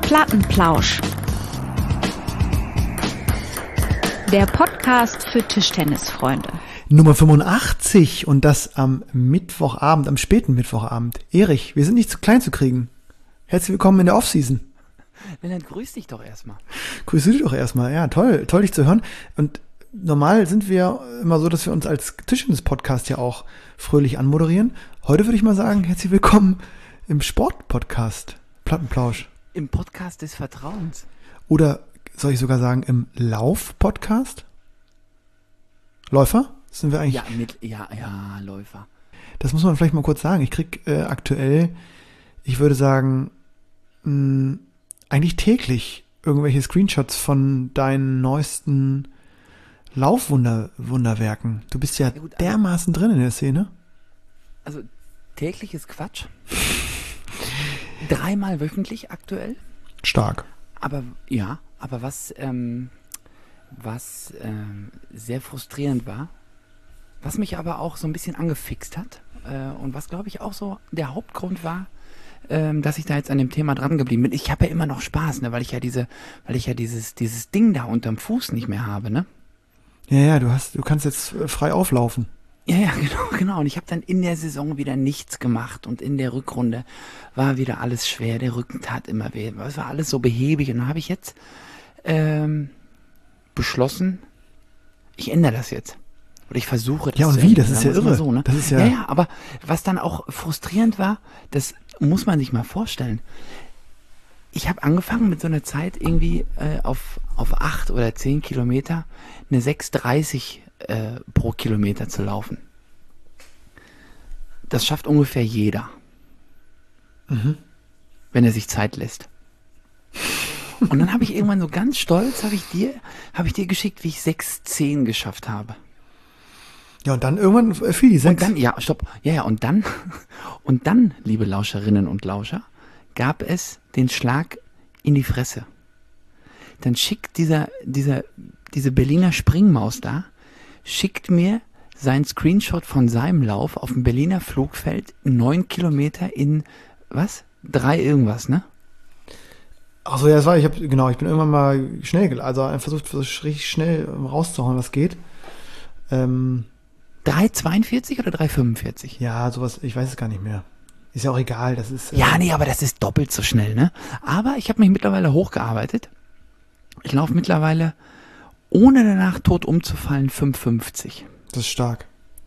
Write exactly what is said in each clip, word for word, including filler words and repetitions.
Plattenplausch. Der Podcast für Tischtennisfreunde. Nummer fünfundachtzig und das am Mittwochabend, am späten Mittwochabend. Erich, wir sind nicht zu klein zu kriegen. Herzlich willkommen in der Offseason. Dann grüß dich doch erstmal. Grüß dich doch erstmal, ja, toll, toll dich zu hören. Und normal sind wir immer so, dass wir uns als Tischtennis-Podcast ja auch fröhlich anmoderieren. Heute würde ich mal sagen, herzlich willkommen im Sport-Podcast, Plattenplausch. Im Podcast des Vertrauens. Oder soll ich sogar sagen, im Lauf-Podcast? Läufer? Sind wir eigentlich? Ja, mit, ja, ja, Läufer. Das muss man vielleicht mal kurz sagen. Ich krieg äh, aktuell, ich würde sagen, mh, eigentlich täglich irgendwelche Screenshots von deinen neuesten Laufwunderwerken. Du bist ja, ja gut, dermaßen drin in der Szene. Also täglich ist Quatsch. Dreimal wöchentlich aktuell. Stark. Aber ja, aber was, ähm, was ähm, sehr frustrierend war, was mich aber auch so ein bisschen angefixt hat äh, und was, glaube ich, auch so der Hauptgrund war, ähm, dass ich da jetzt an dem Thema dran geblieben bin. Ich habe ja immer noch Spaß, ne, weil ich ja diese, weil ich ja dieses, dieses Ding da unterm Fuß nicht mehr habe, ne? Ja, ja, du hast, du kannst jetzt frei auflaufen. Ja, ja, genau, genau. Und ich habe dann in der Saison wieder nichts gemacht und in der Rückrunde war wieder alles schwer. Der Rücken tat immer weh. Es war alles so behäbig. Und dann habe ich jetzt ähm, beschlossen, ich ändere das jetzt. Oder ich versuche das. Ja, und wie? Das ist ja irre. So, ne? Das ist ja, ja, ja, aber was dann auch frustrierend war, das muss man sich mal vorstellen. Ich habe angefangen mit so einer Zeit irgendwie äh, auf, auf acht oder zehn Kilometer eine sechs dreißig äh, pro Kilometer zu laufen. Das schafft ungefähr jeder. Mhm. Wenn er sich Zeit lässt. Und dann habe ich irgendwann so ganz stolz, habe ich dir, habe ich dir geschickt, wie ich sechs zehn geschafft habe. Ja, und dann irgendwann fiel die sechs. Und dann, ja, stopp. Ja, ja, und dann, und dann, liebe Lauscherinnen und Lauscher, gab es den Schlag in die Fresse. Dann schickt dieser, dieser, diese Berliner Springmaus da, schickt mir sein Screenshot von seinem Lauf auf dem Berliner Flugfeld, neun Kilometer in, was? Drei irgendwas, ne? Ach so, ja, das war, ich habe, genau, ich bin irgendwann mal schnell, also versucht, richtig schnell rauszuhauen, was geht. Ähm, drei zweiundvierzig oder drei fünfundvierzig? Ja, sowas, ich weiß es gar nicht mehr. Ist ja auch egal, das ist... Äh ja, nee, aber das ist doppelt so schnell, ne? Aber ich habe mich mittlerweile hochgearbeitet. Ich laufe mittlerweile, ohne danach tot umzufallen, fünf fünfzig. Das ist stark.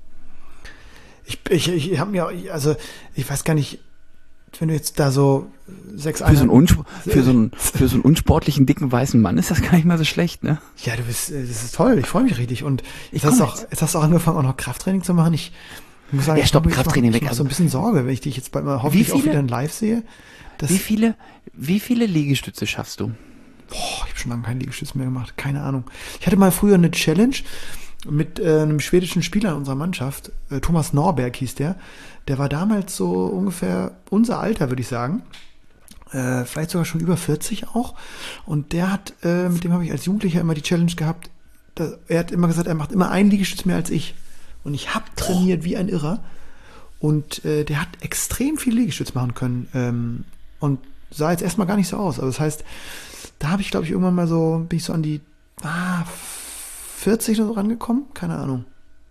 Ich, ich, ich habe mir, also, ich weiß gar nicht, wenn du jetzt da so sechs für so, einen Unsport, für, so einen, für so einen unsportlichen, dicken, weißen Mann ist das gar nicht mal so schlecht, ne? Ja, du bist, das ist toll, ich freue mich richtig. Und jetzt hast, auch, jetzt hast du auch angefangen, auch noch Krafttraining zu machen. Ich muss sagen, ja, stopp, ich Krafttraining weg. Ich habe so ein bisschen Sorge, wenn ich dich jetzt bald mal hoffentlich auch wieder in Live sehe. Wie viele, wie viele Liegestütze schaffst du? Boah, ich habe schon lange keinen Liegestütz mehr gemacht, keine Ahnung. Ich hatte mal früher eine Challenge mit äh, einem schwedischen Spieler in unserer Mannschaft, äh, Thomas Norberg hieß der. Der war damals so ungefähr unser Alter, würde ich sagen. Äh, vielleicht sogar schon über vierzig auch. Und der hat, äh, mit dem habe ich als Jugendlicher immer die Challenge gehabt, dass, er hat immer gesagt, er macht immer einen Liegestütz mehr als ich. Und ich habe trainiert wie ein Irrer. Und äh, der hat extrem viel Liegestütz machen können. Ähm, und sah jetzt erstmal gar nicht so aus. Also das heißt, da habe ich, glaube ich, irgendwann mal so, bin ich so an die ah, vierzig oder so rangekommen? Keine Ahnung.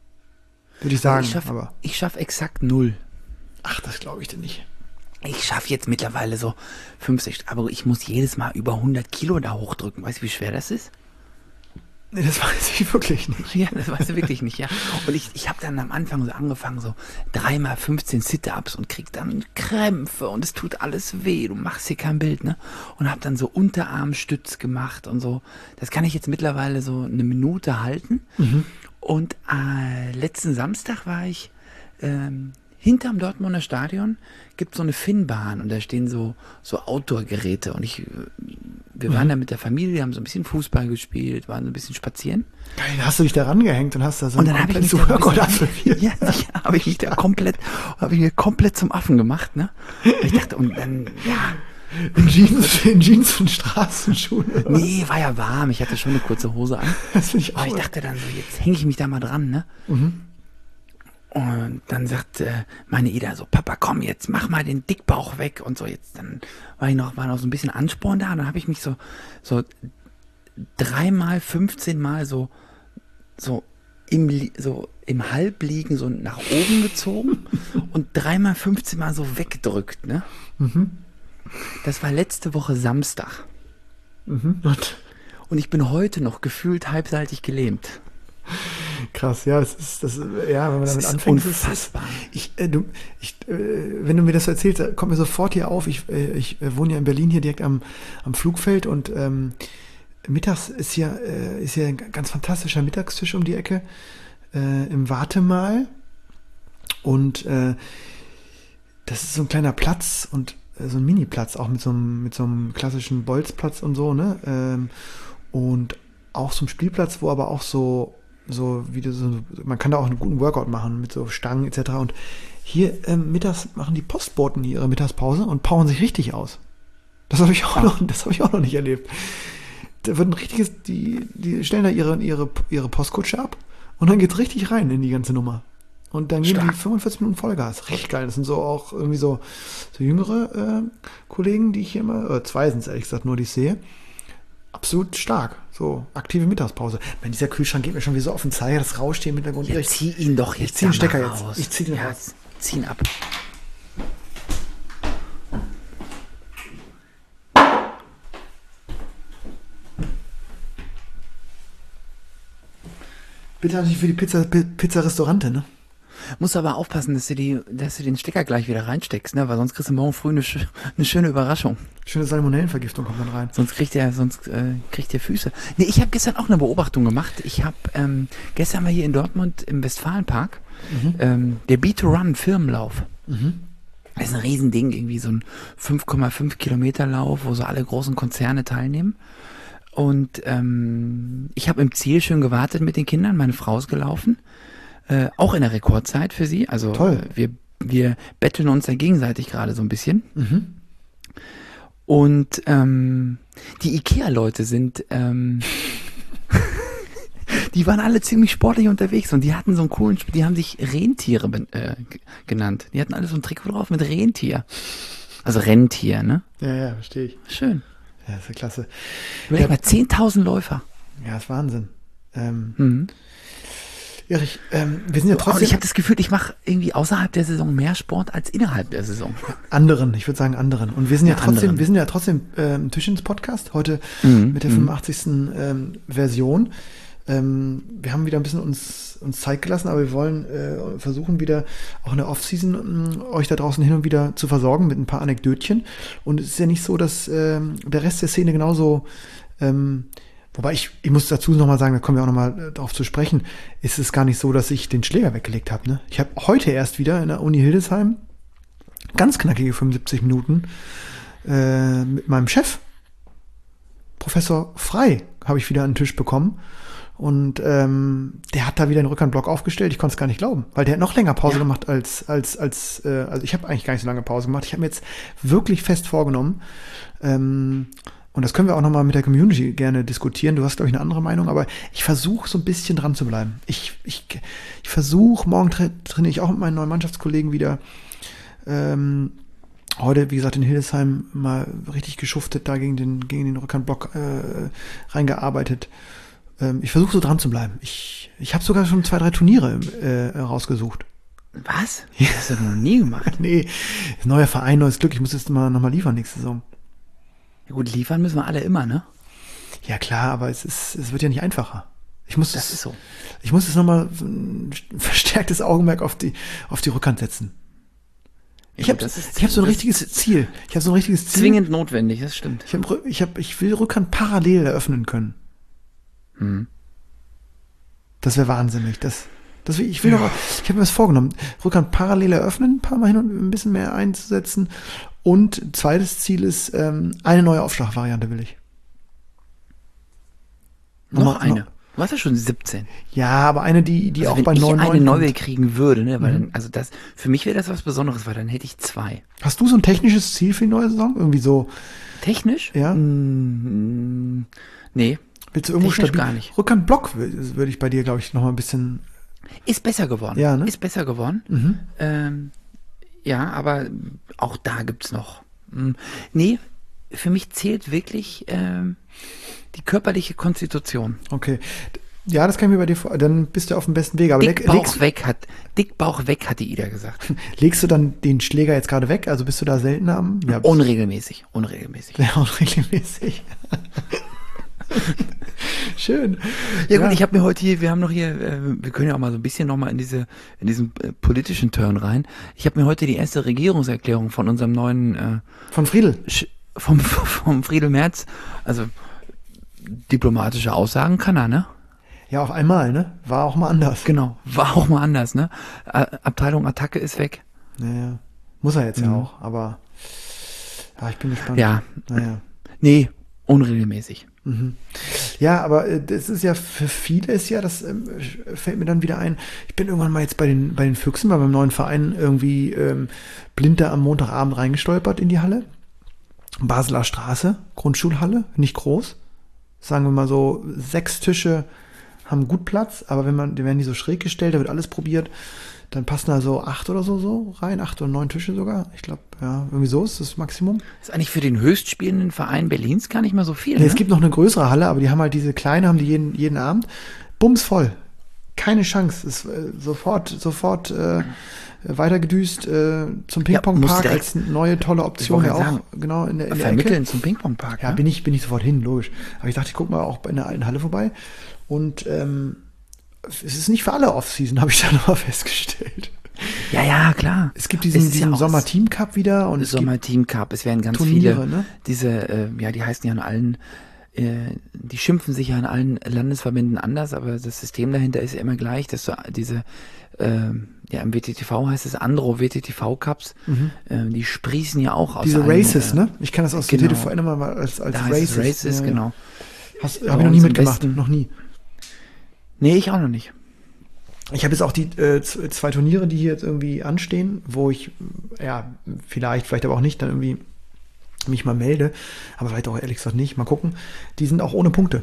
Würde ich sagen. Ich schaffe aber schaff exakt null. Ach, das glaube ich dir nicht. Ich schaffe jetzt mittlerweile so fünfzig, aber ich muss jedes Mal über hundert Kilo da hochdrücken. Weißt du, wie schwer das ist? Nee, das weiß ich wirklich nicht. Ja, das weiß ich wirklich nicht, ja. Und ich, ich habe dann am Anfang so angefangen, so dreimal fünfzehn Sit-Ups und krieg dann Krämpfe und es tut alles weh. Du machst hier kein Bild, ne? Und habe dann so Unterarmstütz gemacht und so. Das kann ich jetzt mittlerweile so eine Minute halten. Mhm. Und äh, letzten Samstag war ich ähm, hinterm Dortmunder Stadion, gibt so eine Finnbahn und da stehen so so Outdoor-Geräte und ich, wir waren mhm. da mit der Familie, haben so ein bisschen Fußball gespielt, waren so ein bisschen spazieren. Geil, da hast du dich da rangehängt und hast da so und dann habe ich mich da Workout absolviert. Ja, ja habe ich mich da komplett, habe ich mir komplett zum Affen gemacht, ne? Und ich dachte, und dann, ja. In Jeans, in Jeans und Straßenschuhe. Nee, war ja warm, ich hatte schon eine kurze Hose an. Das finde ich auch. Aber ich dachte dann so, jetzt hänge ich mich da mal dran, ne? Mhm. Und dann sagt äh, meine Ida so, Papa, komm jetzt, mach mal den Dickbauch weg und so. Jetzt dann war ich noch, war noch so ein bisschen Ansporn da und dann habe ich mich so, so dreimal, fünfzehn Mal so, so im, Li- so im Halbliegen so nach oben gezogen und dreimal, fünfzehn Mal so weggedrückt, ne? Mhm. Das war letzte Woche Samstag. Mhm. Und Und ich bin heute noch gefühlt halbseitig gelähmt. krass, ja, das ist, das, ja, wenn man Das damit ist anfängt, unfassbar. Ist, ich, äh, du, ich, äh, wenn du mir das so erzählst, da kommt mir sofort hier auf. Ich, äh, ich äh, wohne ja in Berlin hier direkt am, am Flugfeld und ähm, mittags ist hier, äh, ist hier ein ganz fantastischer Mittagstisch um die Ecke äh, im Wartemaal und äh, das ist so ein kleiner Platz und äh, so ein Mini-Platz, auch mit so einem, mit so einem klassischen Bolzplatz und so, ne? Ähm, und auch so ein Spielplatz, wo aber auch so so wie du so, man kann da auch einen guten Workout machen mit so Stangen et cetera. Und hier ähm, mittags machen die Postboten ihre Mittagspause und powern sich richtig aus. Das habe ich auch noch, das habe ich auch noch nicht erlebt. Da wird ein richtiges, die, die stellen da ihre, ihre, ihre Postkutsche ab und dann geht's richtig rein in die ganze Nummer. Und dann geben Stark. die fünfundvierzig Minuten Vollgas. Richtig geil. Das sind so auch irgendwie so, so jüngere äh, Kollegen, die ich hier immer, äh, zwei sind es ehrlich gesagt nur, die ich sehe. Absolut stark. So, aktive Mittagspause. Wenn dieser Kühlschrank geht mir schon wieder so auf den Zeiger, das rauscht hier im Hintergrund. Ja, Ich zieh ihn doch jetzt ich zieh den da Stecker mal jetzt. raus. Ich zieh den ja, raus. Zieh ihn ab. Bitte natürlich für die Pizza, Pi- Pizza-Restaurante, ne? Musst aber aufpassen, dass du, die, dass du den Stecker gleich wieder reinsteckst, ne? Weil sonst kriegst du morgen früh eine, sch- eine schöne Überraschung. Schöne Salmonellenvergiftung kommt dann rein. Sonst kriegt der, sonst äh, kriegt der Füße. Nee, ich habe gestern auch eine Beobachtung gemacht. Ich habe ähm, gestern mal hier in Dortmund im Westfalenpark ähm, der Beat to Run Firmenlauf. Mhm. Das ist ein Riesending, irgendwie so ein fünf Komma fünf Kilometer Lauf, wo so alle großen Konzerne teilnehmen. Und ähm, ich habe im Ziel schön gewartet mit den Kindern. Meine Frau ist gelaufen. Äh, auch in der Rekordzeit für sie. Also Toll. äh, wir, wir betteln uns ja gegenseitig gerade so ein bisschen. Mhm. Und ähm, die Ikea-Leute sind, ähm, die waren alle ziemlich sportlich unterwegs und die hatten so einen coolen, Sp- die haben sich Rentiere ben- äh, g- genannt. Die hatten alle so ein Trikot drauf mit Rentier. Also Rentier, ne? Ja, ja, verstehe ich. Schön. Ja, ist ja klasse. Überleg Ja. mal, zehntausend Läufer. Ja, ist Wahnsinn. Ähm, Mhm. Erich, ähm, wir sind ja Und trotzdem ich habe das Gefühl, ich mache irgendwie außerhalb der Saison mehr Sport als innerhalb der Saison. anderen, ich würde sagen anderen. Und wir sind ja, Ja, trotzdem, anderen. wir sind ja trotzdem ähm, Tischins-Podcast, heute Mhm, mit der mhm. fünfundachtzigsten Ähm, Version. Ähm, wir haben wieder ein bisschen uns, uns Zeit gelassen, aber wir wollen äh, versuchen wieder auch in der Offseason ähm, euch da draußen hin und wieder zu versorgen mit ein paar Anekdötchen. Und es ist ja nicht so, dass ähm, der Rest der Szene genauso ähm, wobei ich, ich muss dazu nochmal sagen, da kommen wir auch nochmal darauf zu sprechen, ist es gar nicht so, dass ich den Schläger weggelegt habe. Ne? Ich habe heute erst wieder in der Uni Hildesheim ganz knackige fünfundsiebzig Minuten äh, mit meinem Chef, Professor Frei, habe ich wieder an den Tisch bekommen. Und ähm, der hat da wieder den Rückhandblock aufgestellt. Ich konnte es gar nicht glauben, weil der hat noch länger Pause Ja. gemacht als, als, als äh, also ich habe eigentlich gar nicht so lange Pause gemacht. Ich habe mir jetzt wirklich fest vorgenommen, ähm, und das können wir auch nochmal mit der Community gerne diskutieren. Du hast, glaube ich, eine andere Meinung, aber ich versuche so ein bisschen dran zu bleiben. Ich, ich, ich versuche, morgen tra trainiere ich auch mit meinen neuen Mannschaftskollegen wieder. Ähm, heute, wie gesagt, in Hildesheim mal richtig geschuftet, da gegen den, gegen den Rückhandblock äh, reingearbeitet. Ähm, ich versuche so dran zu bleiben. Ich, ich habe sogar schon zwei, drei Turniere äh, rausgesucht. Was? Das hast du noch nie gemacht. Nee, neuer Verein, neues Glück. Ich muss jetzt mal nochmal liefern nächste Saison. Ja gut, liefern müssen wir alle immer, ne? Ja klar, aber es ist, es wird ja nicht einfacher. Ich muss Das es, ist so. ich muss jetzt nochmal ein verstärktes Augenmerk auf die, auf die Rückhand setzen. Ich Ja, habe gut, das ist- ich hab so ein das richtiges Ziel. Ich habe so ein richtiges Ziel. Zwingend notwendig, das stimmt. Ich, hab, ich, hab, ich will Rückhand parallel eröffnen können. Hm. Das wäre wahnsinnig. Das, das will, ich will noch, ich habe mir was vorgenommen. Rückhand parallel eröffnen, ein paar Mal hin und ein bisschen mehr einzusetzen. Und zweites Ziel ist, ähm, eine neue Aufschlagvariante will ich. Noch Nochmal- eine. noch- Du warst ja schon siebzehn. Ja, aber eine, die, die Also auch wenn bei ich neun eine neun neue kommt. kriegen würde, ne, weil Mhm. dann, also das, für mich wäre das was Besonderes, weil dann hätte ich zwei. Hast du so ein technisches Ziel für die neue Saison? Irgendwie so, Technisch? Ja. Mm, nee. willst du irgendwo Technisch stabil? gar nicht. Rückhandblock würde würd ich bei dir, glaube ich, noch mal ein bisschen Ist besser geworden. Ja, ne? Ist besser geworden. Mhm. Ähm, ja, aber auch da gibt's noch. Hm, nee, für mich zählt wirklich ähm, die körperliche Konstitution. Okay. Ja, das kann ich mir bei dir vor. Dann bist du auf dem besten Weg. Aber Dick leg, Bauch legst, weg hat, Dick Bauch weg, hat die Ida gesagt. legst du dann den Schläger jetzt gerade weg? Also bist du da seltener am? Ja, Unregelmäßig, unregelmäßig. sehr unregelmäßig. Schön. Ja, gut, ich habe mir heute hier, wir haben noch hier, äh, wir können ja auch mal so ein bisschen nochmal in diese, in diesen äh, politischen Turn rein. Ich habe mir heute die erste Regierungserklärung von unserem neuen äh, Von Friedel. Sch vom, vom Friedel Merz, also diplomatische Aussagen kann er, ne? Ja, auf einmal, ne? War auch mal anders. Genau, war auch mal anders, ne? Äh, Abteilung Attacke ist weg. Naja. Muss er jetzt Mhm. ja auch, aber ja, ich bin gespannt. Ja, Naja. nee, unregelmäßig. Mhm. Ja, aber äh, das ist ja für viele ist ja, das ähm, fällt mir dann wieder ein. Ich bin irgendwann mal jetzt bei den, bei den Füchsen, bei meinem neuen Verein irgendwie ähm, blind da am Montagabend reingestolpert in die Halle. Basler Straße, Grundschulhalle, nicht groß. Sagen wir mal so, sechs Tische haben gut Platz, aber wenn man, die werden die so schräg gestellt, da wird alles probiert, dann passen da so acht oder so, so rein, acht oder neun Tische sogar. Ich glaube, ja, irgendwie so ist das Maximum. Das ist eigentlich für den höchstspielenden Verein Berlins gar nicht mal so viel. Nee, Ne? es gibt noch eine größere Halle, aber die haben halt diese kleine, haben die jeden, jeden Abend. Bums voll. Keine Chance. Ist äh, sofort, sofort äh, weitergedüst äh, zum Ja, Ping-Pong-Park musst direkt- als neue tolle Option. Ich Ja, wollte auch sagen, genau in der, in der Ecke. Vermitteln zum Ping-Pong-Park. Ja, ne? bin ich, bin ich sofort hin, logisch. Aber ich dachte, ich guck mal auch in der alten Halle vorbei. Und ähm, es ist nicht für alle Off-Season, habe ich dann mal festgestellt. ja, ja, klar. Es gibt diesen, Es ist ja diesen auch Sommer-Team-Cup wieder und es gibt Sommer-Team Cup, es werden ganz Turniere, viele, ne? diese, äh, ja, die heißen ja in allen, äh, die schimpfen sich ja in allen Landesverbänden anders, aber das System dahinter ist ja immer gleich, dass du diese, äh, ja, im W T T V heißt es Andro W T T V Cups, äh, die sprießen ja auch aus diese allen, Races, äh, ne? Ich kann das aus genau. dem T T V immer mal als, als Da heißt es Races. Races, Ja, ja. genau. Hast, Bei habe ich noch nie uns im mitgemacht, Westen- noch nie. Nee, ich auch noch nicht. Ich habe jetzt auch die äh, z- zwei Turniere, die hier jetzt irgendwie anstehen, wo ich, ja, vielleicht, vielleicht aber auch nicht, dann irgendwie mich mal melde, aber vielleicht auch ehrlich gesagt nicht, mal gucken. Die sind auch ohne Punkte.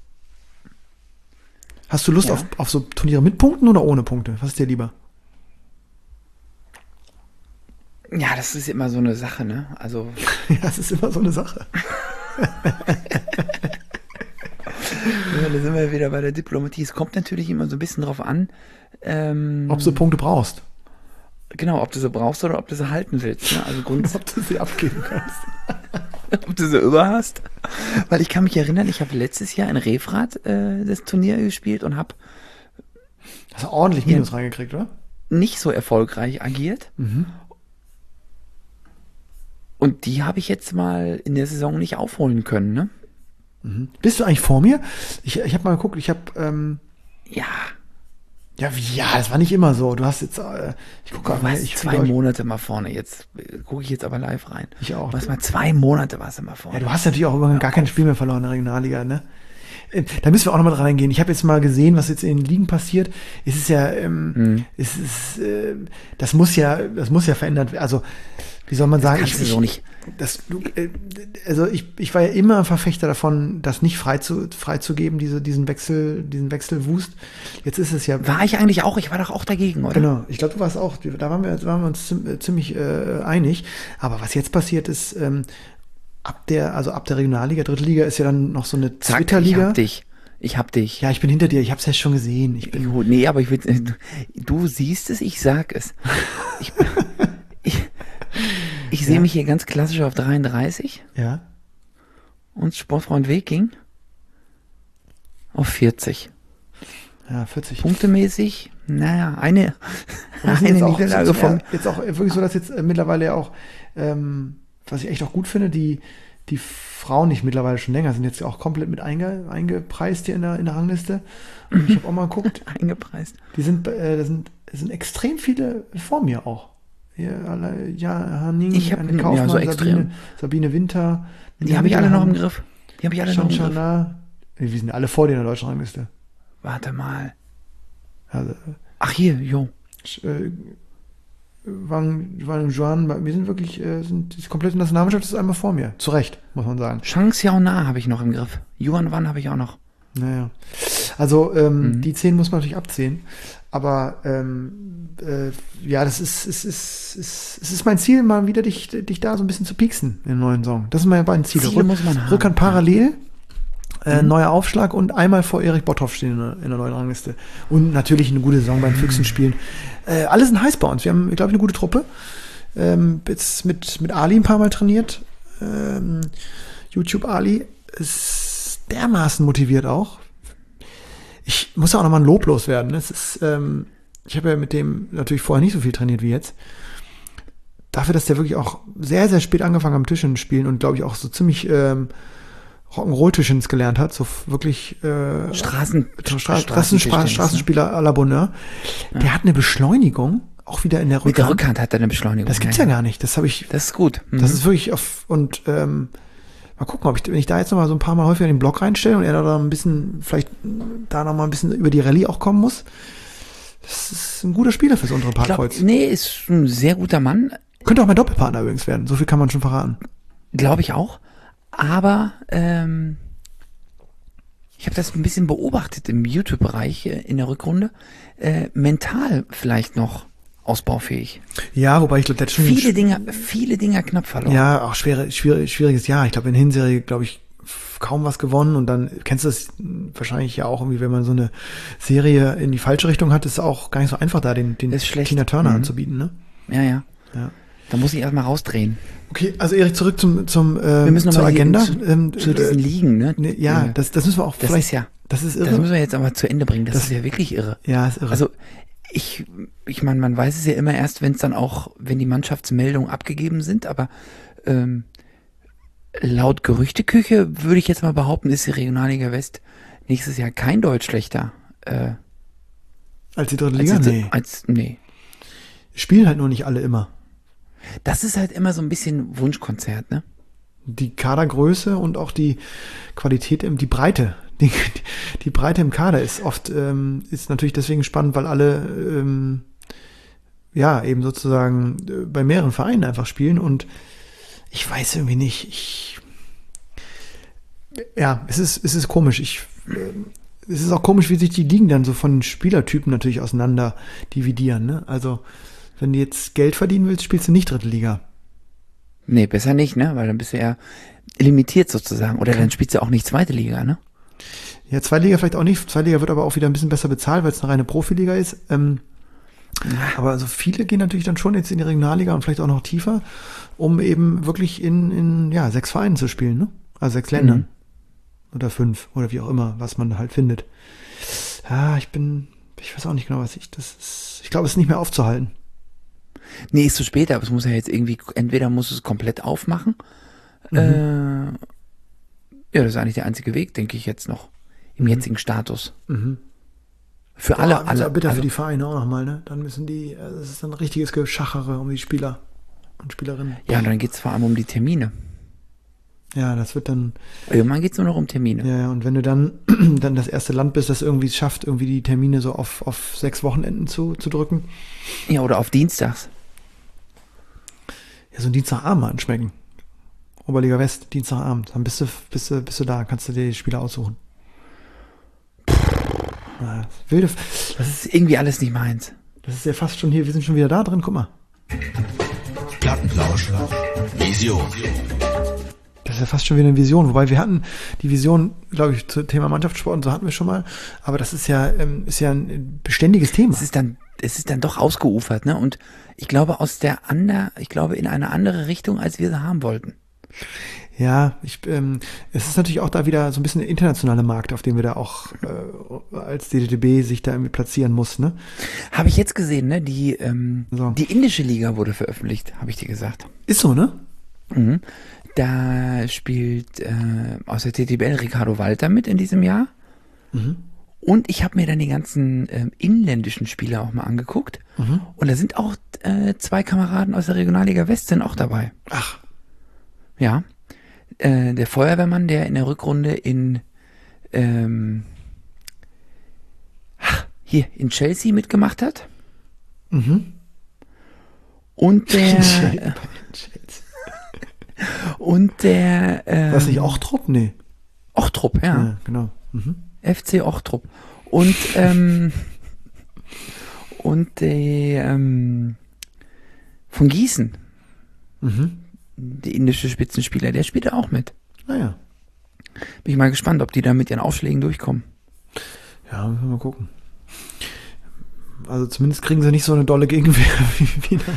Hast du Lust Ja. auf, auf so Turniere mit Punkten oder ohne Punkte? Was ist dir lieber? Ja, das ist immer so eine Sache, ne? Also, Ja, das ist immer so eine Sache. ja, da sind wir wieder bei der Diplomatie. Es kommt natürlich immer so ein bisschen drauf an, ähm, Ob du Punkte brauchst. genau, ob du sie brauchst oder ob du sie halten willst. Ne? Also Grund, Ob du sie abgeben kannst. ob du sie über hast. Weil ich kann mich erinnern, ich habe letztes Jahr in Refrath äh, das Turnier gespielt und habe Hast du ordentlich Minus reingekriegt, oder? nicht so erfolgreich agiert. Mhm. Und die habe ich jetzt mal in der Saison nicht aufholen können. Ne? Mhm. Bist du eigentlich vor mir? Ich, ich habe mal geguckt, ich habe, ähm, Ja, ja, wie, ja, das war nicht immer so. Du hast jetzt, äh, ich gucke du auch mal, warst ich zwei fühle euch- Monate mal vorne. Jetzt äh, gucke ich jetzt aber live rein. Ich auch. Du warst mal zwei Monate warst du mal vorne. Ja, du hast natürlich auch irgendwann gar kein Spiel mehr verloren in der Regionalliga, ne? Äh, Da müssen wir auch nochmal dran eingehen. Ich habe jetzt mal gesehen, was jetzt in den Ligen passiert. Es ist ja, ähm, Mhm. es ist, äh, das muss ja, das muss ja verändert werden. Also, wie soll man sagen? kannst du so nicht. Das, du, äh, also ich, ich war ja immer Verfechter davon, das nicht frei zu, freizugeben, diese, diesen Wechsel, diesen Wechselwust. Jetzt ist es ja. War ich eigentlich auch? Ich war doch auch dagegen, oder? Genau, ich glaube, du warst auch, da waren wir, da waren wir uns zim- ziemlich äh, einig. Aber was jetzt passiert ist, ähm, ab der, also ab der Regionalliga, dritte Liga ist ja dann noch so eine Zack, ich Twitter-Liga. hab dich. Ich hab dich. Ja, ich bin hinter dir, ich habe es ja schon gesehen. Ich bin, Jo, nee, aber ich will, du, du siehst es, ich sag es. Ich, ich, ich sehe Ja. mich hier ganz klassisch auf dreiunddreißig ja, und Sportfreund Weking auf vierzig. ja, vierzig. Punktemäßig, naja, eine, Und wir sind eine jetzt auch, Niederlage zum- vom, ja, jetzt auch wirklich so, dass jetzt äh, mittlerweile auch, ähm, was ich echt auch gut finde, die, die Frauen nicht mittlerweile schon länger, sind jetzt auch komplett mit einge, eingepreist hier in der, in der Rangliste. Und ich habe auch mal geguckt, eingepreist. die sind, äh, da sind, es sind extrem viele vor mir auch. Hier, alle, ja, Hanning, Ich hab- Anne ja, Kaufmann, so extrem. Sabine, Sabine Winter. Die habe ich alle noch im Griff. Die habe ich alle noch im Griff. Shanshana. Wir sind alle vor dir in der deutschen Rangliste. Warte mal. Also, Ach hier, jo. äh, Wang, Wang Juan, wir sind wirklich, äh, sind, die komplette Nationalmannschaft ist einmal vor mir. Zu Recht, muss man sagen. Shang Xiao Na habe ich noch im Griff. Yuan Wan habe ich auch noch. Naja. Also, ähm, Mhm. die zehn muss man natürlich abziehen. Aber ähm, äh, ja, das ist, ist, ist, ist, es ist mein Ziel, mal wieder dich, dich da so ein bisschen zu pieksen in den neuen Song. Das sind meine beiden Ziele. Ziele muss man haben. Rückhand parallel, äh, Mhm. neuer Aufschlag und einmal vor Erik Bothoff stehen in der, in der neuen Rangliste. Und natürlich eine gute Saison beim Füchsen spielen. Äh, alle sind heiß bei uns. Wir haben, glaube ich, eine gute Truppe. Ähm, jetzt mit, mit Ali ein paar Mal trainiert. Ähm, YouTube Ali ist dermaßen motiviert auch. Ich muss auch nochmal ein Lob loswerden. Es ist, ähm, ich habe ja mit dem natürlich vorher nicht so viel trainiert wie jetzt. Dafür, dass der wirklich auch sehr, sehr spät angefangen hat, am Tischtennis spielen und glaube ich auch so ziemlich ähm, Rock'n'Roll-Tischtennis gelernt hat, so wirklich äh, Straßen, Stra Straßen- Straßen Straßenspieler à la Bonheur. Ja. Der hat eine Beschleunigung, auch wieder in der Rückhand. Mit der Rückhand hat er eine Beschleunigung. Das gibt's ja gar nicht. Das habe ich. Das ist gut. Mhm. Das ist wirklich auf und ähm, mal gucken, ob ich, wenn ich da jetzt noch mal so ein paar Mal häufiger den Block reinstelle und er da ein bisschen, vielleicht da noch mal ein bisschen über die Rallye auch kommen muss. Das ist ein guter Spieler fürs untere ich glaub, Parkkreuz. nee, ist ein sehr guter Mann. Könnte auch mein Doppelpartner übrigens werden. So viel kann man schon verraten. Glaube ich auch. Aber ähm, ich habe das ein bisschen beobachtet im YouTube-Bereich äh, in der Rückrunde. Äh, mental vielleicht noch ausbaufähig. Ja, wobei ich glaube, der hat schon Viele Dinger, viele Dinger knapp verloren. Ja, auch schwere, schwierig, schwieriges Jahr. Ich glaube, in der Hinserie, glaube ich, kaum was gewonnen und dann kennst du das wahrscheinlich ja auch irgendwie, wenn man so eine Serie in die falsche Richtung hat, ist es auch gar nicht so einfach, da den, den Das ist schlecht. Tina Turner Mhm. anzubieten, ne? Ja, ja. Ja. Da muss ich erstmal rausdrehen. Okay, also Erik, zurück zum, zum, Wir ähm, müssen noch zur mal hier Agenda. zu, ähm, zu diesen äh, Ligen, ne? ne, ja, Äh, das, das müssen wir auch das vielleicht, ist ja, das ist das irre. müssen wir jetzt aber zu Ende bringen. Das, Das- ist ja wirklich irre. Ja, ist irre. Also ich, ich meine, man weiß es ja immer erst, wenn es dann auch, wenn die Mannschaftsmeldungen abgegeben sind, aber ähm, laut Gerüchteküche würde ich jetzt mal behaupten, ist die Regionalliga West nächstes Jahr kein Deutsch schlechter. Äh, als die dritte als, Liga? jetzt- Nee. als nee. Spielen halt nur nicht alle immer. Das ist halt immer so ein bisschen Wunschkonzert, ne? Die Kadergröße und auch die Qualität, im- die Breite. Die, die Breite im Kader ist oft, ähm, ist natürlich deswegen spannend, weil alle, ähm, ja, eben sozusagen äh, bei mehreren Vereinen einfach spielen und ich weiß irgendwie nicht, ich, ja, es ist, es ist komisch. Ich, ähm, es ist auch komisch, wie sich die Ligen dann so von den Spielertypen natürlich auseinander dividieren, ne? Also, wenn du jetzt Geld verdienen willst, spielst du nicht dritte Liga. Nee, besser nicht, ne? Weil dann bist du ja limitiert sozusagen. Oder dann spielst du auch nicht zweite Liga, ne? Ja, Zweitliga vielleicht auch nicht. Zweitliga wird aber auch wieder ein bisschen besser bezahlt, weil es eine reine Profiliga ist. Ähm, aber also viele gehen natürlich dann schon jetzt in die Regionalliga und vielleicht auch noch tiefer, um eben wirklich in, in ja, sechs Vereinen zu spielen, ne? Also sechs Ländern. Mhm. Oder fünf oder wie auch immer, was man halt findet. Ja, ich bin, ich weiß auch nicht genau, was ich, das ist, ich glaube, es ist nicht mehr aufzuhalten. Nee, ist zu spät, aber es muss ja jetzt irgendwie, entweder muss es komplett aufmachen. Mhm. Äh, ja, das ist eigentlich der einzige Weg, denke ich jetzt noch. Im Mhm. jetzigen Status. Mhm. Für alle, Ja, alle. aber bitte also, für die Vereine auch nochmal, ne? Dann müssen die, also es ist ein richtiges Geschachere um die Spieler und Spielerinnen. ja, und dann geht's vor allem um die Termine. Ja, das wird dann, Irgendwann geht's nur noch um Termine. ja, ja, und wenn du dann, dann das erste Land bist, das irgendwie es schafft, irgendwie die Termine so auf, auf sechs Wochenenden zu, zu drücken, Ja, oder auf Dienstags. ja, so ein Dienstagabend mal anschmecken. Oberliga West, Dienstagabend, dann bist du, bist du, bist du da, kannst du dir die Spieler aussuchen. Ja, das ist wilde, Das ist irgendwie alles nicht meins. das ist ja fast schon hier, wir sind schon wieder da drin, guck mal. Plattenplausch. Vision. Das ist ja fast schon wieder eine Vision, wobei wir hatten die Vision, glaube ich, zum Thema Mannschaftssport und so hatten wir schon mal, aber das ist ja, ähm, ist ja ein beständiges Thema. Es ist dann, es ist dann doch ausgeufert, ne? Und ich glaube aus der ander, ich glaube in eine andere Richtung, als wir sie haben wollten. Ja, ich, ähm, es ist natürlich auch da wieder so ein bisschen der internationale Markt, auf dem wir da auch äh, als D D T B sich da irgendwie platzieren muss, ne? Habe ich jetzt gesehen, ne? Die, ähm, So. die indische Liga wurde veröffentlicht, habe ich dir gesagt. Ist so, ne? Mhm. Da spielt äh, aus der T T B L Ricardo Walter mit in diesem Jahr. Mhm. Und ich habe mir dann die ganzen ähm, inländischen Spieler auch mal angeguckt. Mhm. Und da sind auch äh, zwei Kameraden aus der Regionalliga West sind auch dabei. Ach, Ja. Äh, der Feuerwehrmann, der in der Rückrunde in ähm, hier in Chelsea mitgemacht hat. mhm. Und der und der ähm, Was nicht Ochtrup? Nee. Ochtrup, ja. Ja, genau. Mhm. F C Ochtrup. Und, ähm, und der ähm, von Gießen, Mhm. der indische Spitzenspieler, der spielt auch mit. Naja. Bin ich mal gespannt, ob die da mit ihren Aufschlägen durchkommen. Ja, müssen wir mal gucken. Also zumindest kriegen sie nicht so eine dolle Gegenwehr wie, wie in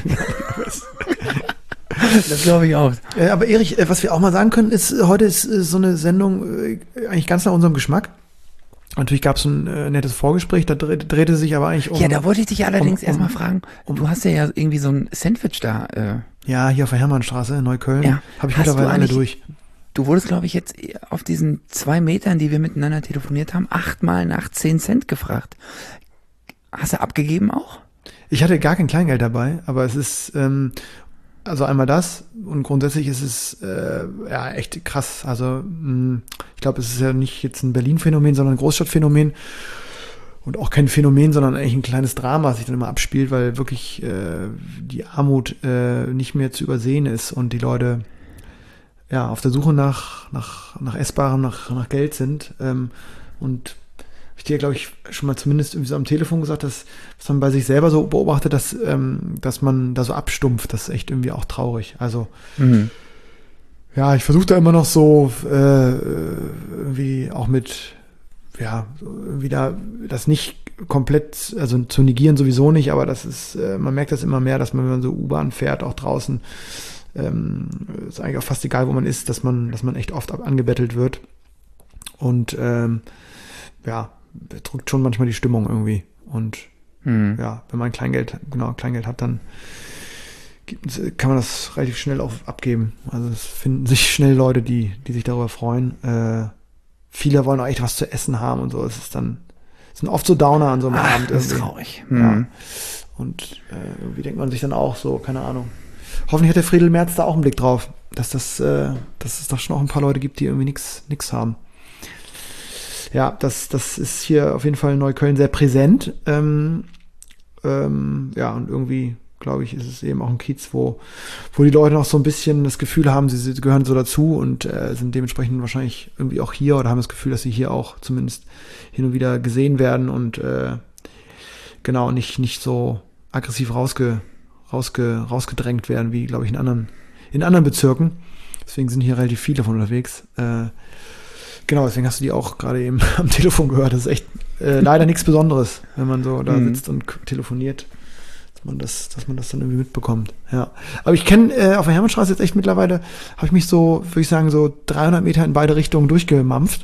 Das glaube ich auch. Äh, aber Erich, äh, was wir auch mal sagen können, ist, äh, heute ist äh, so eine Sendung äh, eigentlich ganz nach unserem Geschmack. Natürlich gab es ein äh, nettes Vorgespräch, da dreh, drehte sich aber eigentlich um... Ja, da wollte ich dich allerdings um- um- erstmal fragen, um- du hast ja, ja irgendwie so ein Sandwich da. Äh, Ja, hier auf der Hermannstraße in Neukölln. Ja. Habe ich Hast mittlerweile du alle eigentlich- durch. du wurdest, glaube ich, jetzt auf diesen zwei Metern, die wir miteinander telefoniert haben, achtmal nach zehn Cent gefragt. Hast du abgegeben auch? Ich hatte gar kein Kleingeld dabei, aber es ist... Ähm, Also einmal das und grundsätzlich ist es äh, ja echt krass. Also mh, ich glaube, es ist ja nicht jetzt ein Berlin-Phänomen, sondern ein Großstadtphänomen und auch kein Phänomen, sondern eigentlich ein kleines Drama, das sich dann immer abspielt, weil wirklich äh, die Armut äh, nicht mehr zu übersehen ist und die Leute ja auf der Suche nach nach nach Essbarem, nach nach Geld sind. Ähm, und ich dir, glaube ich, schon mal zumindest irgendwie so am Telefon gesagt, dass, dass man bei sich selber so beobachtet, dass, ähm, dass man da so abstumpft. Das ist echt irgendwie auch traurig. Also, Mhm. ja, ich versuche da immer noch so äh, irgendwie auch mit, ja, irgendwie da das nicht komplett, also zu negieren sowieso nicht, aber das ist, äh, man merkt das immer mehr, dass man, wenn man so U-Bahn fährt, auch draußen, ähm, ist eigentlich auch fast egal, wo man ist, dass man, dass man echt oft ab- angebettelt wird. Und ähm, ja, drückt schon manchmal die Stimmung irgendwie. Und Mhm. ja, wenn man Kleingeld, genau, Kleingeld hat, dann gibt- kann man das relativ schnell auf, abgeben. Also es finden sich schnell Leute, die, die sich darüber freuen. Äh, viele wollen auch echt was zu essen haben und so. Es ist dann, es sind oft so Downer an so einem Ach, Abend. das ist irgendwie. traurig. Ja. Mhm. Und äh, irgendwie denkt man sich dann auch so, keine Ahnung. Hoffentlich hat der Friedel Merz da auch einen Blick drauf, dass das, äh, dass es doch schon auch ein paar Leute gibt, die irgendwie nichts nix haben. Ja, das, das ist hier auf jeden Fall in Neukölln sehr präsent. Ähm, ähm, ja, und irgendwie, glaube ich, ist es eben auch ein Kiez, wo, wo die Leute noch so ein bisschen das Gefühl haben, sie, sie gehören so dazu und äh, sind dementsprechend wahrscheinlich irgendwie auch hier oder haben das Gefühl, dass sie hier auch zumindest hin und wieder gesehen werden und äh, genau, nicht, nicht so aggressiv rausge, rausge, rausgedrängt werden, wie, glaube ich, in anderen, in anderen Bezirken. Deswegen sind hier relativ viele von unterwegs. Äh, genau, deswegen hast du die auch gerade eben am Telefon gehört. Das ist echt äh, leider nichts Besonderes, wenn man so da Mhm. sitzt und k- telefoniert, dass man das, dass man das dann irgendwie mitbekommt. Ja, aber ich kenne äh, auf der Hermannstraße jetzt echt mittlerweile, habe ich mich so, würde ich sagen, so dreihundert Meter in beide Richtungen durchgemampft.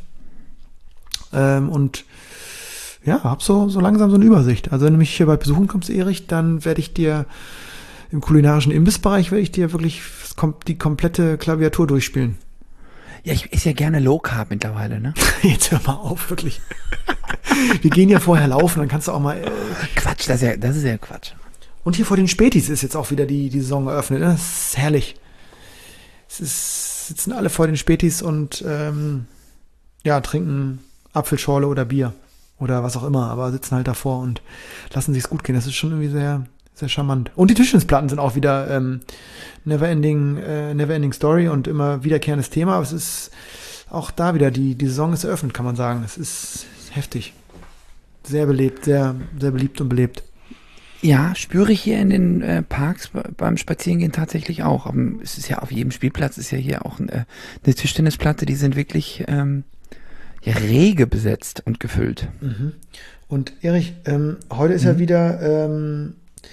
Ähm, und ja, hab so, so langsam so eine Übersicht. Also wenn du mich hier bei besuchen kommst, Erich, dann werde ich dir im kulinarischen Imbissbereich werde ich dir wirklich kom- die komplette Klaviatur durchspielen. Ja, ich esse ja gerne Low Carb mittlerweile, ne? Jetzt hör mal auf, wirklich. Wir gehen ja vorher laufen, dann kannst du auch mal. Äh Quatsch, das ist ja, das ist ja Quatsch. Und hier vor den Spätis ist jetzt auch wieder die, die Saison eröffnet. Ne? Das ist herrlich. Es ist, sitzen alle vor den Spätis und ähm, ja, trinken Apfelschorle oder Bier oder was auch immer, aber sitzen halt davor und lassen sich's gut gehen. Das ist schon irgendwie sehr, sehr charmant. Und die Tischtennisplatten sind auch wieder ähm, Neverending, äh, Neverending Story und immer wiederkehrendes Thema. Aber es ist auch da wieder, die, die Saison ist eröffnet, kann man sagen. Es ist heftig. Sehr belebt, sehr, sehr beliebt und belebt. Ja, spüre ich hier in den äh, Parks be- beim Spazierengehen tatsächlich auch. Aber es ist ja auf jedem Spielplatz ist ja hier auch ein, äh, eine Tischtennisplatte, die sind wirklich ähm, ja, rege besetzt und gefüllt. Mhm. Und Erich, ähm, heute ist ja wieder ähm,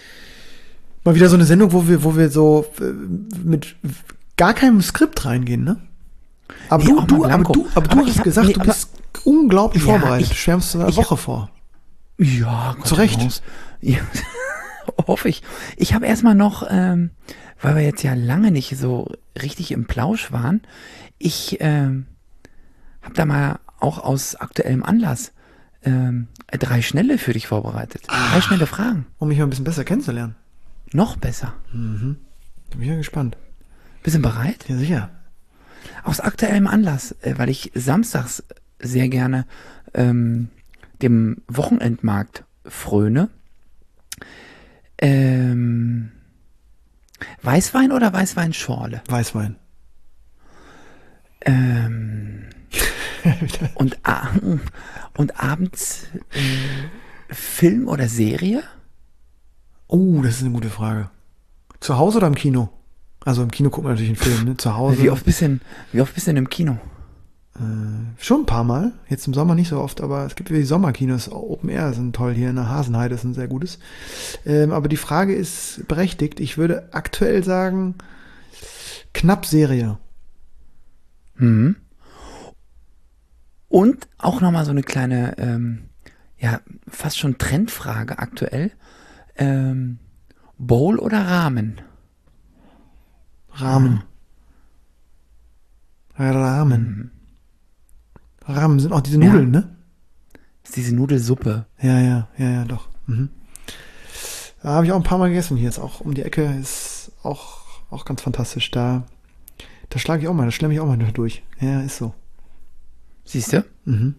mal wieder so eine Sendung, wo wir, wo wir so äh, mit gar keinem Skript reingehen, ne? Aber Nee, du, auch mal du, aber blanko. du, aber du Aber ich hast hab- gesagt, nee, du aber- bist unglaublich Ja, vorbereitet. ich- du schwärmst eine ich- Woche vor. Ja, Gott, Zu Recht. raus. Ja, hoffe ich. Ich habe erstmal noch, ähm, weil wir jetzt ja lange nicht so richtig im Plausch waren, ich ähm, habe da mal auch aus aktuellem Anlass ähm, drei schnelle für dich vorbereitet. Drei schnelle Fragen. Um mich mal ein bisschen besser kennenzulernen. Noch besser. Da bin ich ja gespannt. Bist du bereit? Ja, sicher. Aus aktuellem Anlass, äh, weil ich samstags sehr gerne ähm, dem Wochenendmarkt fröne. Ähm, Weißwein oder Weißweinschorle? Weißwein. Ähm, und, a- und abends äh, Film oder Serie? Oh, das ist eine gute Frage. Zu Hause oder im Kino? Also im Kino gucken wir natürlich einen Film, ne? Zu Hause. Wie oft bist du denn, wie oft bist du denn im Kino? Äh, schon ein paar Mal. Jetzt im Sommer nicht so oft, aber es gibt wieder die Sommerkinos. Open Air sind toll hier in der Hasenheide, ist ein sehr gutes. Ähm, aber die Frage ist berechtigt. Ich würde aktuell sagen, knapp Serie. Mhm. Und auch nochmal so eine kleine, ähm, ja, fast schon Trendfrage aktuell. Ähm, Bowl oder Ramen? Ramen. Ramen. Mhm. Ramen sind auch diese Ja. Nudeln, ne? Das ist diese Nudelsuppe. Ja, ja, ja, ja, doch. Mhm. Da habe ich auch ein paar Mal gegessen. Hier ist auch um die Ecke, ist auch, auch ganz fantastisch. Da, da schlage ich auch mal, da schlemme ich auch mal durch. Ja, ist so. Siehst du? Mhm.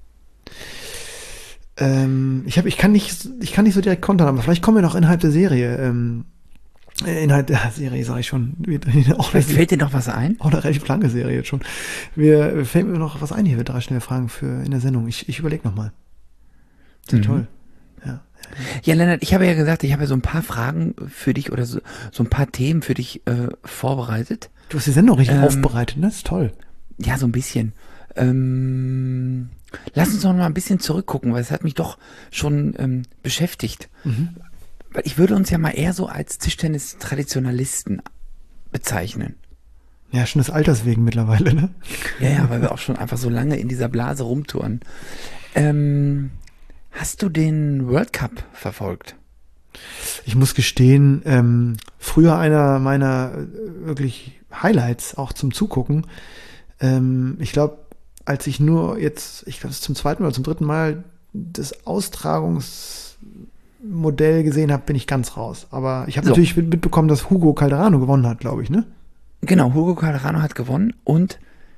Ähm, ich, hab, ich, kann nicht, ich kann nicht so direkt kontern, aber vielleicht kommen wir noch innerhalb der Serie. Ähm, äh, innerhalb der Serie, sage ich schon. Wir, auch Vielleicht eine, fällt dir noch was ein? auch eine relativ lange Serie jetzt schon. Wir, wir fällt mir noch was ein hier, wir drei schnelle Fragen für in der Sendung. Ich, ich überlege nochmal. Das ist Mhm. toll. Ja. Ja, Lennart, ich habe ja gesagt, ich habe ja so ein paar Fragen für dich oder so, so ein paar Themen für dich äh, vorbereitet. Du hast die Sendung richtig Ähm, aufbereitet, ne? Das ist toll. Ja, so ein bisschen. Ähm, lass uns noch mal ein bisschen zurückgucken, weil es hat mich doch schon ähm, beschäftigt. Mhm. Weil ich würde uns ja mal eher so als Tischtennis-Traditionalisten bezeichnen. Ja, schon des Alters wegen mittlerweile, ne? Ja, ja, weil wir auch schon einfach so lange in dieser Blase rumtouren. Ähm, hast du den World Cup verfolgt? Ich muss gestehen, ähm, früher einer meiner äh, wirklich Highlights auch zum Zugucken. Ähm, ich glaube, als ich nur jetzt, ich glaube, es ist zum zweiten oder zum dritten Mal das Austragungsmodell gesehen habe, bin ich ganz raus. Aber ich habe So. natürlich mit- mitbekommen, dass Hugo Calderano gewonnen hat, glaube ich, ne? Genau, Hugo Calderano hat gewonnen und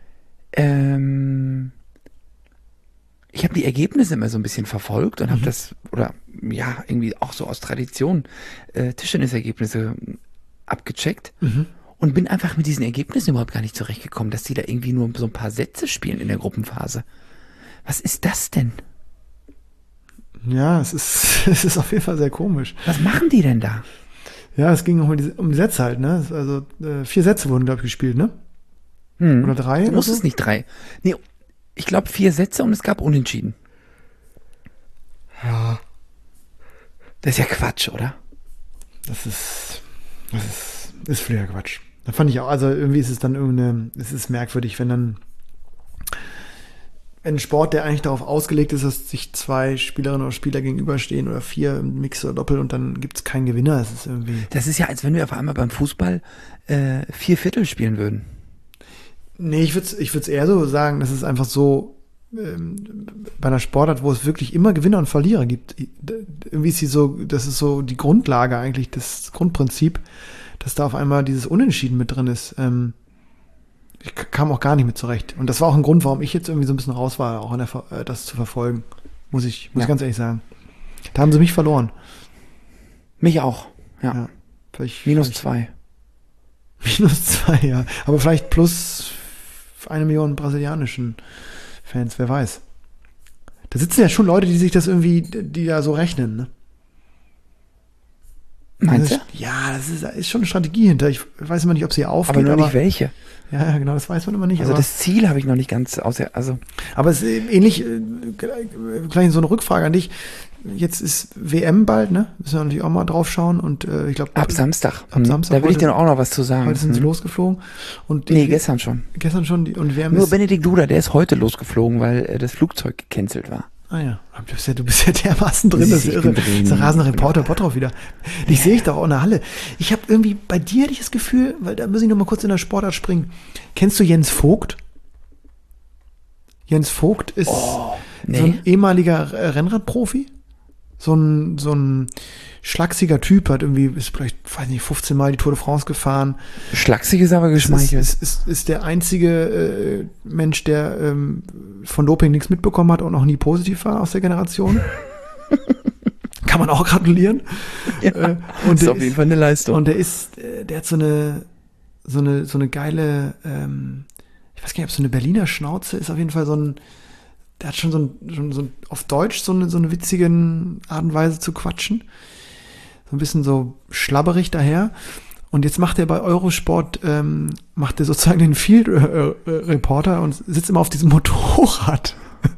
ähm, ich habe die Ergebnisse immer so ein bisschen verfolgt und habe das, oder ja, irgendwie auch so aus Tradition äh, Tischtennisergebnisse abgecheckt Mhm. und bin einfach mit diesen Ergebnissen überhaupt gar nicht zurechtgekommen, dass die da irgendwie nur so ein paar Sätze spielen in der Gruppenphase. Was ist das denn? Ja, es ist, es ist auf jeden Fall sehr komisch. Was machen die denn da? Ja, es ging um die, um die Sätze halt, ne? Also äh, vier Sätze wurden, glaube ich, gespielt, ne? Hm. Oder drei Du oder musst so? es nicht drei. Nee, ich glaube vier Sätze und es gab Unentschieden. Ja, Das ist ja Quatsch, oder? das ist, das ist, ist völliger Quatsch. Da fand ich auch, also irgendwie ist es dann irgendeine, es ist merkwürdig, wenn dann ein Sport, der eigentlich darauf ausgelegt ist, dass sich zwei Spielerinnen oder Spieler gegenüberstehen oder vier im Mix oder Doppel und dann gibt es keinen Gewinner. Es ist irgendwie. Das ist ja, als wenn wir auf einmal beim Fußball äh, vier Viertel spielen würden. Nee, ich würde es ich würd's eher so sagen, dass es einfach so ähm, bei einer Sportart, wo es wirklich immer Gewinner und Verlierer gibt, irgendwie ist sie so, das ist so die Grundlage eigentlich, das Grundprinzip, dass da auf einmal dieses Unentschieden mit drin ist. Ähm, ich k- kam auch gar nicht mit zurecht. Und das war auch ein Grund, warum ich jetzt irgendwie so ein bisschen raus war, auch in der, Ver- äh, das zu verfolgen. Muss ich, muss Ja. ich ganz ehrlich sagen. Da haben sie mich verloren. Mich auch, ja. Ja. Vielleicht, Minus vielleicht, zwei. Minus zwei, ja. Aber vielleicht plus eine Million brasilianischen Fans, wer weiß. Da sitzen ja schon Leute, die sich das irgendwie, die da so rechnen, ne? Meinst das du? ist, ja, das ist, ist schon eine Strategie hinter. Ich weiß immer nicht, ob sie aufgeht. Aber nur aber, nicht welche. Ja, ja, genau, das weiß man immer nicht. Also aber, das Ziel habe ich noch nicht ganz außer, also aber es ist ähnlich, äh, gleich so eine Rückfrage an dich. Jetzt ist W M bald, ne? Müssen wir natürlich auch mal drauf schauen. Und äh, ich glaube, ab Samstag. ab Mhm. Samstag Da will ich heute- dir auch noch was zu sagen. heute sind sie Mhm. losgeflogen. Und die, Nee, gestern schon. gestern schon. Die, und W M Nur ist, Benedikt Duda, der ist heute losgeflogen, weil äh, das Flugzeug gecancelt war. Ah ja, du bist ja, du bist ja dermaßen drin, das ist Ich irre. bin Das drin. ist der rasende Reporter Bottrop wieder. Dich sehe ich doch auch in der Halle. Ich habe irgendwie, bei dir hatte ich das Gefühl, weil da muss ich noch mal kurz in der Sportart springen. Kennst du Jens Vogt? Jens Vogt ist nee. so ein ehemaliger äh, Rennradprofi. So ein, so ein schlachsiger Typ, hat irgendwie, ist vielleicht, weiß nicht, fünfzehn Mal die Tour de France gefahren. Schlaksig ist aber Ist, geschmeichelt. ist, ist, ist der einzige äh, Mensch, der ähm, von Doping nichts mitbekommen hat und noch nie positiv war aus der Generation. Kann man auch gratulieren. Ja, Äh, das ist der auf jeden Fall eine Leistung. Und der ist, äh, der hat so eine, so eine, so eine geile, ähm, ich weiß gar nicht, ob so eine Berliner Schnauze ist, auf jeden Fall so ein, der hat schon so ein, schon so ein auf Deutsch so eine, so eine witzige Art und Weise zu quatschen. so ein bisschen so schlabberig daher. Und jetzt macht er bei Eurosport, ähm, macht er sozusagen den Field äh, äh, Reporter und sitzt immer auf diesem Motorrad.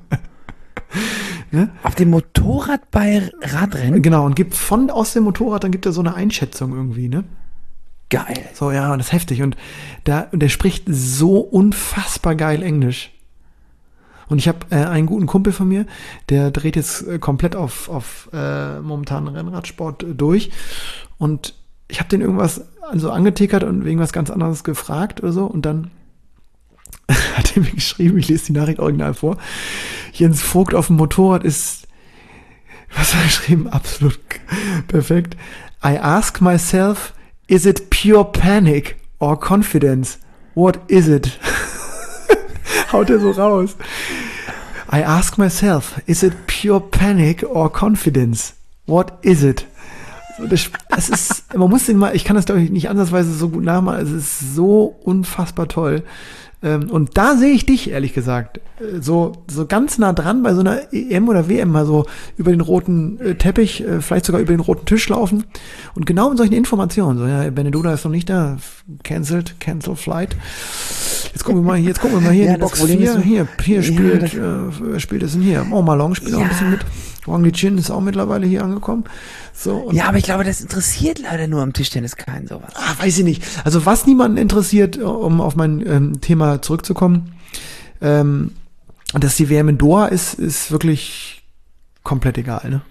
Ne? Auf dem Motorrad bei Radrennen? Genau, und gibt von aus dem Motorrad, dann gibt er so eine Einschätzung irgendwie, ne? Geil. So, ja, und das ist heftig. Und da, und der spricht so unfassbar geil Englisch. Und ich habe äh, einen guten Kumpel von mir, der dreht jetzt äh, komplett auf, auf äh, momentanen Rennradsport äh, durch. Und ich habe den irgendwas also angetickert und wegen was ganz anderes gefragt oder so. Und dann hat er mir geschrieben, ich lese die Nachricht original vor, Jens Vogt auf dem Motorrad ist, was hat er geschrieben? Absolut perfekt. I ask myself, is it pure panic or confidence? What is it? Haut er so raus. I ask myself, is it pure panic or confidence? What is it? Das, das ist, man muss den mal, ich kann das glaube ich nicht ansatzweise so gut nachmachen, es ist so unfassbar toll. Und da sehe ich dich, ehrlich gesagt, so, so ganz nah dran bei so einer E M oder W M mal so über den roten Teppich, vielleicht sogar über den roten Tisch laufen und genau in solchen Informationen, so, ja, Beneduna ist noch nicht da, cancelled, cancel flight. Jetzt gucken wir mal hier, jetzt gucken wir mal hier ja, in die Box vier, so, hier, hier spielt, ja, äh, spielt es denn hier? Oh, Malong spielt ja auch ein bisschen mit. Wang Lichin ist auch mittlerweile hier angekommen. So, und ja, aber ich glaube, das interessiert leider nur am Tischtennis keinen sowas. Ah, weiß ich nicht. Also was niemanden interessiert, um auf mein ähm, Thema zurückzukommen, ähm, dass die W M in Doha ist, ist wirklich komplett egal, ne?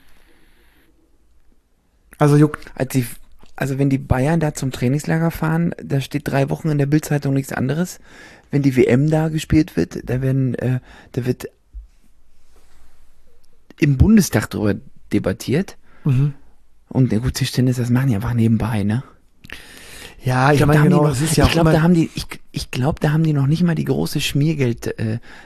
Also juckt. Als die, also wenn die Bayern da zum Trainingslager fahren, da steht drei Wochen in der Bildzeitung nichts anderes. Wenn die W M da gespielt wird, da werden, äh, da wird im Bundestag darüber debattiert. Mhm. Und der gut, Tischtennis, das machen die einfach nebenbei, ne? Ja, ich, ich meine genau, das ist ja ich auch glaube, immer da haben die, ich, ich glaube, da haben die noch nicht mal die große Schmiergeldkasse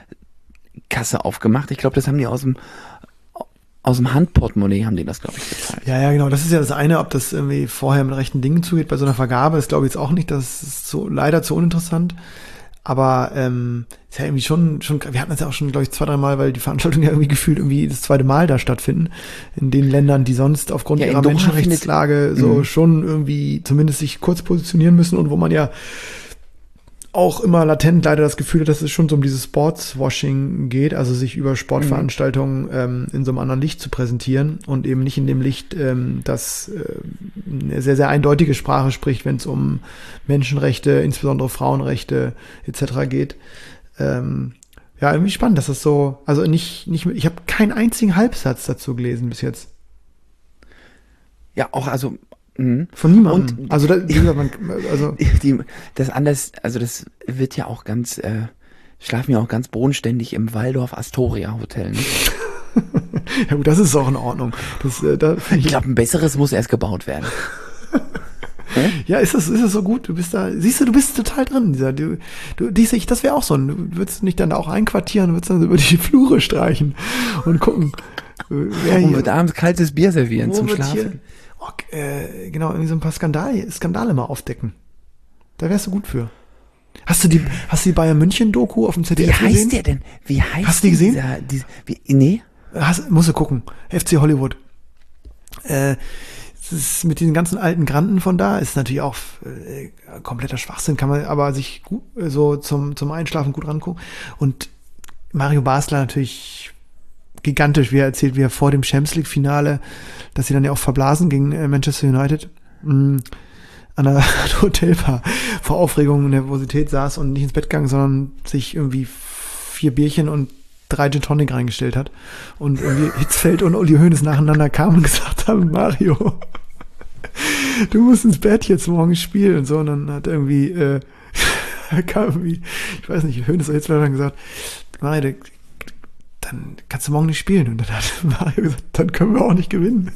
äh, aufgemacht. Ich glaube, das haben die aus dem aus dem Handportemonnaie haben die das, glaube ich, bezahlt. Ja, ja, genau. Das ist ja das eine, ob das irgendwie vorher mit rechten Dingen zugeht. Bei so einer Vergabe, das glaube ich jetzt auch nicht. Das ist so leider zu uninteressant. Aber ähm, ist ja irgendwie schon, schon, wir hatten das ja auch schon, glaube ich, zwei, drei Mal, weil die Veranstaltungen ja irgendwie gefühlt irgendwie das zweite Mal da stattfinden. In den Ländern, die sonst aufgrund ja, ihrer Menschenrechtslage so mhm. schon irgendwie zumindest sich kurz positionieren müssen und wo man ja auch immer latent leider das Gefühl hat, dass es schon so um dieses Sportswashing geht, also sich über Sportveranstaltungen ähm, in so einem anderen Licht zu präsentieren und eben nicht in dem Licht, ähm, das äh, eine sehr, sehr eindeutige Sprache spricht, wenn es um Menschenrechte, insbesondere Frauenrechte et cetera geht. Ähm, ja, irgendwie spannend, dass das so, also nicht, nicht, ich habe keinen einzigen Halbsatz dazu gelesen bis jetzt. Ja, auch, also von niemandem. Und also, da, wie gesagt, man, also die, das anders, also das wird ja auch ganz, äh, schlafen ja auch ganz bodenständig im Waldorf Astoria Hotel. Ne? Ja gut, das ist auch in Ordnung. Das, äh, da ich glaube, ein besseres muss erst gebaut werden. Ja, ist das, ist das so gut? Du bist da, siehst du, du bist total drin. Dieser, du, du, diese, ich, das wäre auch so. Du würdest nicht dann auch einquartieren, würdest dann über die Flure streichen und gucken. Wer hier, und wird abends kaltes Bier servieren zum Schlafen. Hier, oh, äh, genau, irgendwie so ein paar Skandale, Skandale mal aufdecken. Da wärst du gut für. Hast du die, hast du die Bayern München Doku auf dem Z D F gesehen? Wie heißt der denn? Wie heißt hast du die gesehen? Dieser, dieser, wie, nee. Hast, musst du gucken. F C Hollywood. Äh, das ist mit diesen ganzen alten Granden von da, ist natürlich auch äh, kompletter Schwachsinn, kann man aber sich gut, äh, so zum, zum Einschlafen gut rangucken. Und Mario Basler natürlich gigantisch, wie er erzählt, wie er vor dem Champions League Finale, dass sie dann ja auch verblasen gegen äh, Manchester United, mh, an der Hotelbar vor Aufregung und Nervosität saß und nicht ins Bett gegangen, sondern sich irgendwie vier Bierchen und drei Gin Tonic reingestellt hat und irgendwie Hitzfeld und Uli Hoeneß nacheinander kamen und gesagt haben, Mario, du musst ins Bett jetzt morgen spielen und so. Und dann hat irgendwie, äh, kam irgendwie, ich weiß nicht, Hoeneß oder Hitzfeld hat dann gesagt, Mario, dann kannst du morgen nicht spielen. Und dann hat Mario gesagt, dann können wir auch nicht gewinnen.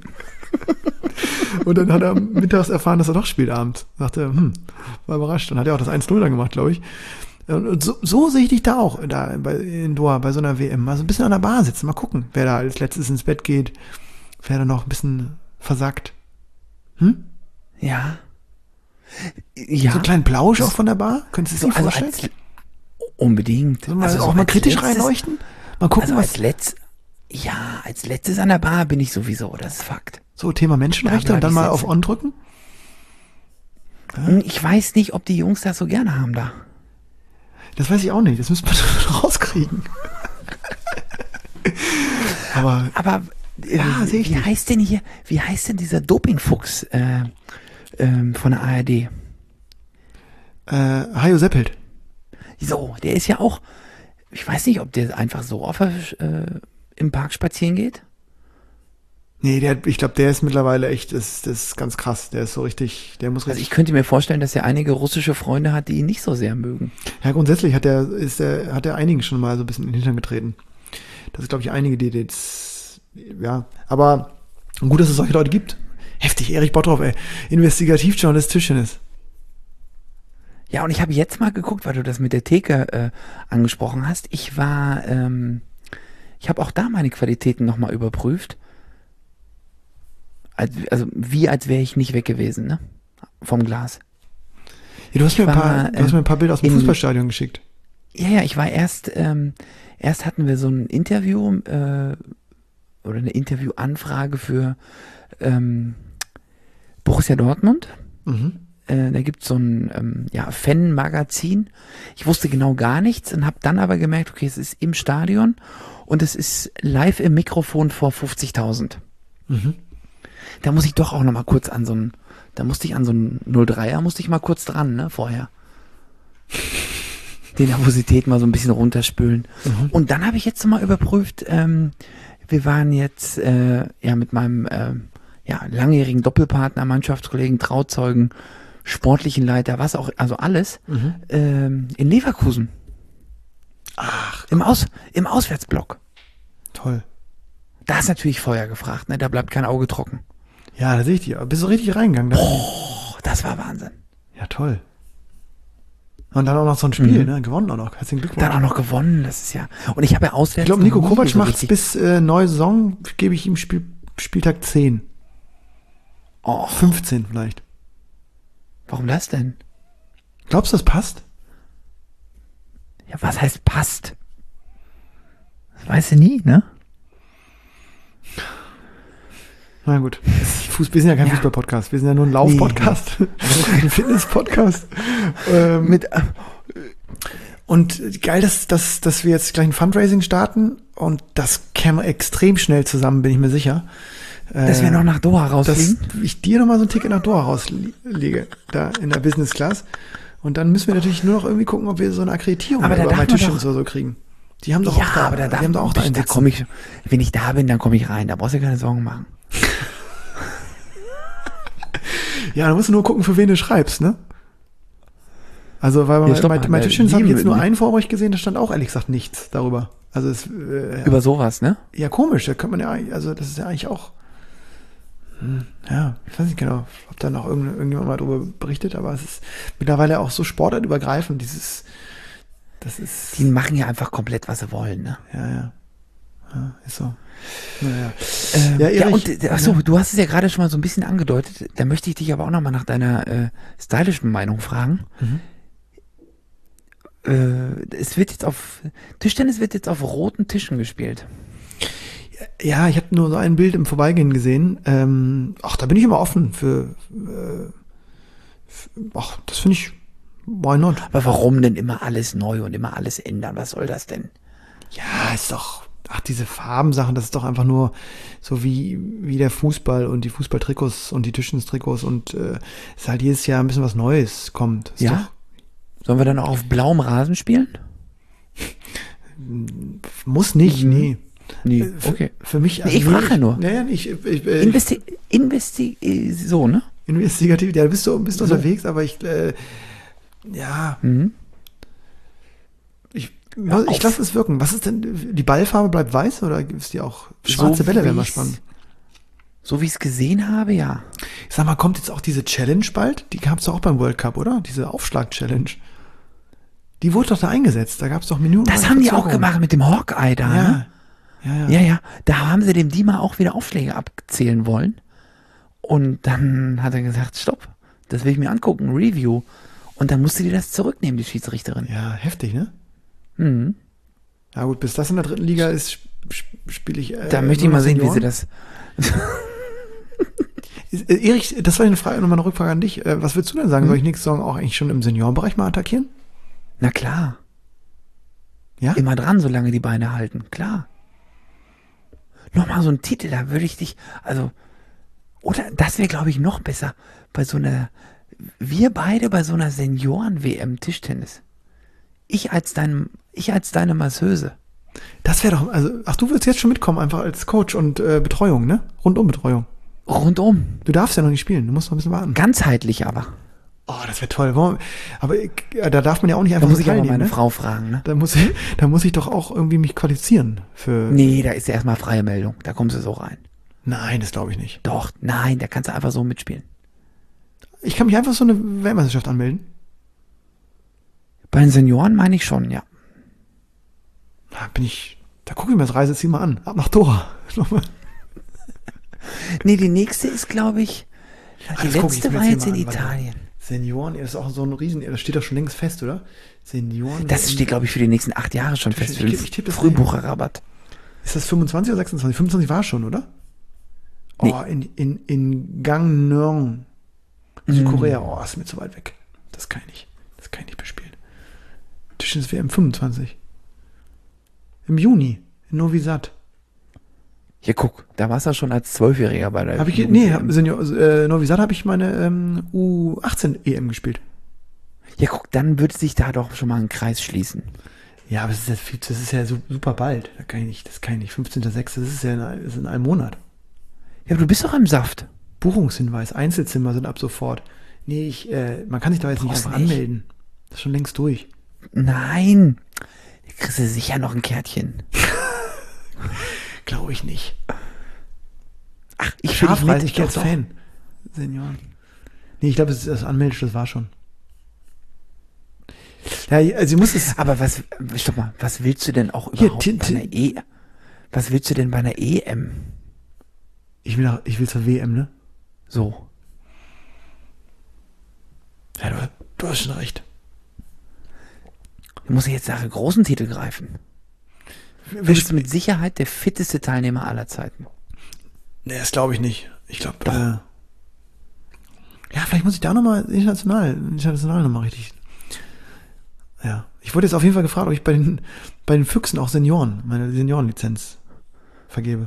Und dann hat er mittags erfahren, dass er doch spielt abends. Sagte, hm, war überrascht. Dann hat er auch das eins null dann gemacht, glaube ich. Und so, so sehe ich dich da auch, da bei, in Doha, bei so einer W M. Also ein bisschen an der Bar sitzen, mal gucken, wer da als letztes ins Bett geht, wer da noch ein bisschen versackt. Hm? Ja. Ja. So einen kleinen Plausch auch von der Bar? Könntest du dir so, das vorstellen? Also als, unbedingt. Sollen wir also auch so mal kritisch letztes, reinleuchten? Mal gucken, also was... Als letzt, ja, als letztes an der Bar bin ich sowieso, das ist Fakt. So, Thema Menschenrechte Da und dann bleib mal ich auf sitzen. On drücken? Hm, Ich weiß nicht, ob die Jungs das so gerne haben da. Das weiß ich auch nicht. Das müssen wir rauskriegen. Aber Aber äh, Ja, sehe ich wie nicht. heißt denn hier, wie heißt denn dieser Dopingfuchs äh, ähm, von der A R D? äh, Hajo Seppelt. So, der ist ja auch, ich weiß nicht, ob der einfach so auf, der, äh, im Park spazieren geht. Nee, der, ich glaube, der ist mittlerweile echt, das, das ist ganz krass. Der ist so richtig, der muss Also richtig. ich könnte mir vorstellen, dass er einige russische Freunde hat, die ihn nicht so sehr mögen. Ja, grundsätzlich hat er, ist er, hat er einigen schon mal so ein bisschen in den Hintern getreten. Das ist, glaube ich, einige, die jetzt, ja, aber gut, dass es solche Leute gibt. Heftig, Erich Bottroff, ey. Investigativjournalist Tischtennis. Ja, und ich habe jetzt mal geguckt, weil du das mit der Theke äh, angesprochen hast. Ich war, ähm, ich habe auch da meine Qualitäten nochmal überprüft. Also, also wie als wäre ich nicht weg gewesen, ne? Vom Glas. Ja, du hast mir ein war, paar, du hast äh, mir ein paar Bilder aus dem in- Fußballstadion geschickt. Ja, ja, ich war erst, ähm, erst hatten wir so ein Interview äh, oder eine Interviewanfrage für ähm, Borussia Dortmund. Mhm. Äh, da gibt's so ein ähm, ja, Fan-Magazin. Ich wusste genau gar nichts und habe dann aber gemerkt, okay, es ist im Stadion und es ist live im Mikrofon vor fünfzigtausend. Mhm. Da muss ich doch auch noch mal kurz an so ein, da musste ich an so ein null dreier, musste ich mal kurz dran, ne, vorher. Die Nervosität mal so ein bisschen runterspülen. Mhm. Und dann habe ich jetzt mal überprüft, ähm, wir waren jetzt äh, ja mit meinem ähm, ja, langjährigen Doppelpartner, Mannschaftskollegen, Trauzeugen, sportlichen Leiter, was auch, also alles, Mhm. ähm, in Leverkusen. Ach, Im, Aus, im Auswärtsblock. toll. Da ist natürlich Feuer gefragt, ne? Da bleibt kein Auge trocken. Ja, da sehe ich dich. Bist du richtig reingegangen? Da? Oh, das war Wahnsinn. Ja, toll. Und dann auch noch so ein Spiel, Mhm. ne? Gewonnen auch noch. Herzlichen Glückwunsch. Dann auch noch gewonnen, das ist ja. Und ich habe ja auswärts. Ich glaube, Nico noch nie Kovac so macht richtig- bis äh, neue Saison, gebe ich ihm Spiel, Spieltag zehn. Oh, fünfzehn vielleicht. warum das denn? Glaubst du, das passt? Ja, was heißt passt? Das weißt du nie, ne? Na gut. Fuß, wir sind ja kein Ja. Fußball-Podcast. Wir sind ja nur ein Lauf-Podcast. Ein Fitness-Podcast. ähm, Mit, äh, und geil, dass, dass, dass wir jetzt gleich ein Fundraising starten. Und das käme extrem schnell zusammen, bin ich mir sicher. dass wir noch nach Doha dass rausfliegen. ich dir nochmal so ein Ticket nach Doha rauslege, da in der Business Class. Und dann müssen wir natürlich nur noch irgendwie gucken, ob wir so eine Akkreditierung Aber da über darf bei man Tischtennis doch- oder so kriegen. Die haben doch Ja, auch da, aber da die darf haben doch auch da einen da Sitz. komm ich, wenn ich da bin, dann komme ich rein. Da brauchst du dir keine Sorgen machen. Ja, da musst du nur gucken, für wen du schreibst, ne? Also, weil Ja, bei, stopp bei, mal, bei äh, Tischtennis habe ich die- jetzt nur einen Vorbericht gesehen, da stand auch ehrlich gesagt nichts darüber. Also, es, äh, Über sowas, ne? ja, komisch, da könnte man ja, eigentlich- also, das ist ja eigentlich auch, hm, ja, ich weiß nicht genau, ob da noch irgend, irgendjemand mal drüber berichtet, aber es ist mittlerweile auch so sportartübergreifend, dieses, das ist, Die machen ja einfach komplett, was sie wollen, ne? ja, ja, ja, ist so. Naja. Ähm, Ja, ja, Erich, und äh, achso, du hast es ja gerade schon mal so ein bisschen angedeutet. Da möchte ich dich aber auch noch mal nach deiner äh, stylischen Meinung fragen. Mhm. Äh, es wird jetzt auf Tischtennis wird jetzt auf roten Tischen gespielt. Ja, ich habe nur so ein Bild im Vorbeigehen gesehen. Ähm, ach, da bin ich immer offen für. Äh, für ach, das finde ich. Why not? Aber warum denn immer alles neu und immer alles ändern? Was soll das denn? Ja, ist doch. Ach, diese Farbensachen, das ist doch einfach nur so wie, wie der Fußball und die Fußballtrikots und die Tischtennistrikots und äh, ist halt jedes Jahr ein bisschen was Neues kommt. Ist Ja? Sollen wir dann auch auf blauem Rasen spielen? Doch, muss nicht, Mhm. nee. Nee, Äh, für, okay. Für mich. Nee, ich frage ja nur. Naja, ich, ich, ich, ich Investi Investi äh, so, ne? investigativ, ja, bist du bist du So. unterwegs, aber ich, äh, ja, Mhm. ich, Hör ich auf. lasse es wirken. Was ist denn, die Ballfarbe bleibt weiß oder ist die auch schwarze So Bälle, wäre mal wie's- spannend. So wie ich es gesehen habe, ja. Ich sag mal, kommt jetzt auch diese Challenge bald? Die gab es doch auch beim World Cup, oder? Diese Aufschlag-Challenge. Die wurde doch da eingesetzt. Da gab es doch Minuten. Das haben die auch gemacht mit dem Hawkeye da, Ja. ne? Ja, ja. Ja, ja. Da haben sie dem Dima auch wieder Aufschläge abzählen wollen. Und dann hat er gesagt, stopp, das will ich mir angucken, Review. Und dann musste die das zurücknehmen, die Schiedsrichterin. Ja, heftig, ne? Mhm. Ja gut, bis das in der dritten Liga ist, spiele ich. Äh, Da möchte ich nur mal noch sehen, wie sie Senioren. das. Äh, Erich, das war eine Frage, nochmal eine Rückfrage an dich. Äh, was würdest du denn sagen? Hm? Soll ich nächste Saison auch eigentlich schon im Seniorenbereich mal attackieren? Na klar. Ja? Immer dran, solange die Beine halten. Klar. Nochmal so ein Titel, da würde ich dich, also, oder das wäre, glaube ich, noch besser bei so einer, wir beide bei so einer Senioren-W M Tischtennis. Ich als dein, ich als deine Masseuse. Das wäre doch, also, ach, du willst jetzt schon mitkommen, einfach als Coach und äh, Betreuung, ne? Rundum-Betreuung. Rundum. Du darfst ja noch nicht spielen, du musst noch ein bisschen warten. Ganzheitlich aber. Oh, das wäre toll. Warum- Aber ich, ja, da darf man ja auch nicht Da einfach muss so ich aber teilnehmen, meine ne? Frau fragen, ne? Da muss, ich, da muss ich doch auch irgendwie mich qualifizieren für. Nee, da ist ja erstmal freie Meldung. Da kommst du so rein. Nein, das glaube ich nicht. Doch, nein, da kannst du einfach so mitspielen. Ich kann mich einfach so eine Weltmeisterschaft anmelden. Bei den Senioren meine ich schon, ja. Da bin ich, da gucke ich mir das Reiseziel mal an. Ab nach Dora. Nee, die nächste ist, glaube ich, Ah, die das guck ich letzte mir war jetzt jetzt hier in mal an, warte. Italien. Senioren, das ist auch so ein Riesen, das steht doch schon längst fest, oder? Senioren. Das steht, glaube ich, für die nächsten acht Jahre schon fest. Ich- Für den ich tippe das Frühbucherrabatt. Ist das fünfundzwanzig oder sechsundzwanzig? fünfundzwanzig war es schon, oder? Oh, Nee. in, in, in Gangneung, Südkorea. Oh, ist mir zu weit weg. Das kann ich nicht. Das kann ich nicht bespielen. Tischtennis W M fünfundzwanzig. Im Juni, in Novi Sad. Hier, guck, da warst du schon als Zwölfjähriger bei der Hab ich, Jugend- nee, hab- Senior, äh, Novi Sad habe ich meine ähm, U achtzehn E M gespielt. Ja, guck, dann würde sich da doch schon mal ein Kreis schließen. Ja, aber das ist ja, viel, das ist ja su- super bald. Da kann ich nicht, das kann ich nicht. fünfzehnter sechster Das ist ja in, ein- das ist in einem Monat. Ja, aber du bist doch im Saft. Buchungshinweis, Einzelzimmer sind ab sofort. Nee, ich, äh, man kann sich da jetzt nicht Brauchst einfach nicht. anmelden. Das ist schon längst durch. Nein. Da kriegst du sicher noch ein Kärtchen. Glaube ich nicht. Ach, ich will dich Schafreis, mit. ich gehe Doch, als doch. Fan. Senioren. Nee, ich glaube, das, das Anmelden, das war schon. Ja, also sie muss es. Aber was, stopp mal, was willst du denn auch Hier, überhaupt Tin- bei einer E? Was willst du denn bei einer E M? Ich will, nach, ich will zur W M, ne? So. Ja, du, du hast schon recht. Du musst jetzt nach einem großen Titel greifen. Du bist mit Sicherheit der fitteste Teilnehmer aller Zeiten. Nee, das glaube ich nicht. Ich glaube, äh, ja, vielleicht muss ich da nochmal international, international nochmal richtig. Ja, ich wurde jetzt auf jeden Fall gefragt, ob ich bei den, bei den Füchsen auch Senioren, meine Seniorenlizenz vergebe.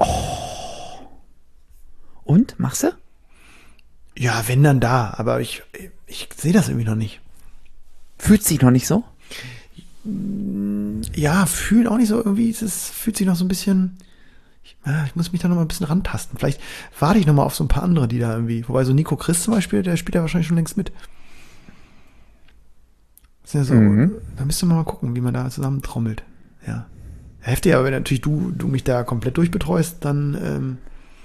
Und? Machst du? Ja, wenn dann da, aber ich, ich sehe das irgendwie noch nicht. Fühlt sich noch nicht so? Ja, fühlen auch nicht so, irgendwie ist es, fühlt sich noch so ein bisschen, ich, ja, ich muss mich da noch mal ein bisschen rantasten. Vielleicht warte ich noch mal auf so ein paar andere, die da irgendwie, wobei so Nico Chris zum Beispiel, der spielt ja wahrscheinlich schon längst mit. Das ist ja so, Mhm. da müsste man mal gucken, wie man da zusammen trommelt. Ja. Heftig, aber wenn natürlich du, du mich da komplett durchbetreust, dann, ähm,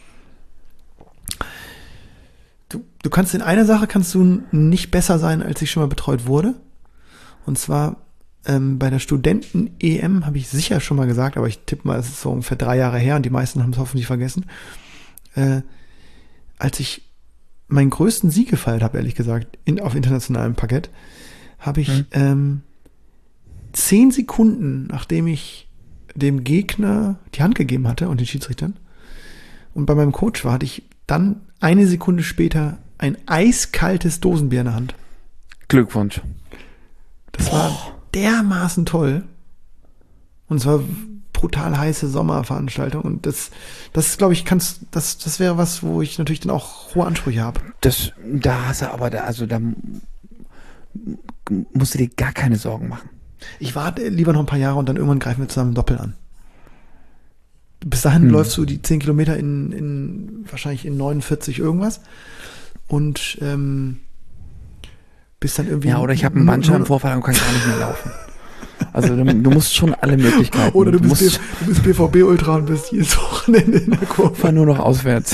du, du kannst in einer Sache kannst du nicht besser sein, als ich schon mal betreut wurde. Und zwar, ähm, bei der Studenten-E M habe ich sicher schon mal gesagt, aber ich tippe mal, es ist so ungefähr drei Jahre her und die meisten haben es hoffentlich vergessen. Äh, als ich meinen größten Sieg gefeiert habe, ehrlich gesagt, in, auf internationalem Parkett, habe ich Hm. ähm, zehn Sekunden, nachdem ich dem Gegner die Hand gegeben hatte und den Schiedsrichtern und bei meinem Coach war, hatte ich dann eine Sekunde später ein eiskaltes Dosenbier in der Hand. Glückwunsch. Das war dermaßen toll. Und es war brutal heiße Sommerveranstaltung. Und das, das glaube ich, kannst, das, das wäre was, wo ich natürlich dann auch hohe Ansprüche habe. Das, da hast du aber, da, also da m- musst du dir gar keine Sorgen machen. Ich warte lieber noch ein paar Jahre und dann irgendwann greifen wir zusammen Doppel an. Bis dahin Hm. läufst du die zehn Kilometer in, in wahrscheinlich in neunundvierzig irgendwas. Und ähm, bist dann irgendwie. Ja, oder ich habe einen Bandscheibenvorfall und kann gar nicht mehr laufen. Also du, du musst schon alle Möglichkeiten. Oder du bist, musst B- du bist B V B-Ultra und bist jedes Wochenende in der Kurve. fahr nur noch auswärts.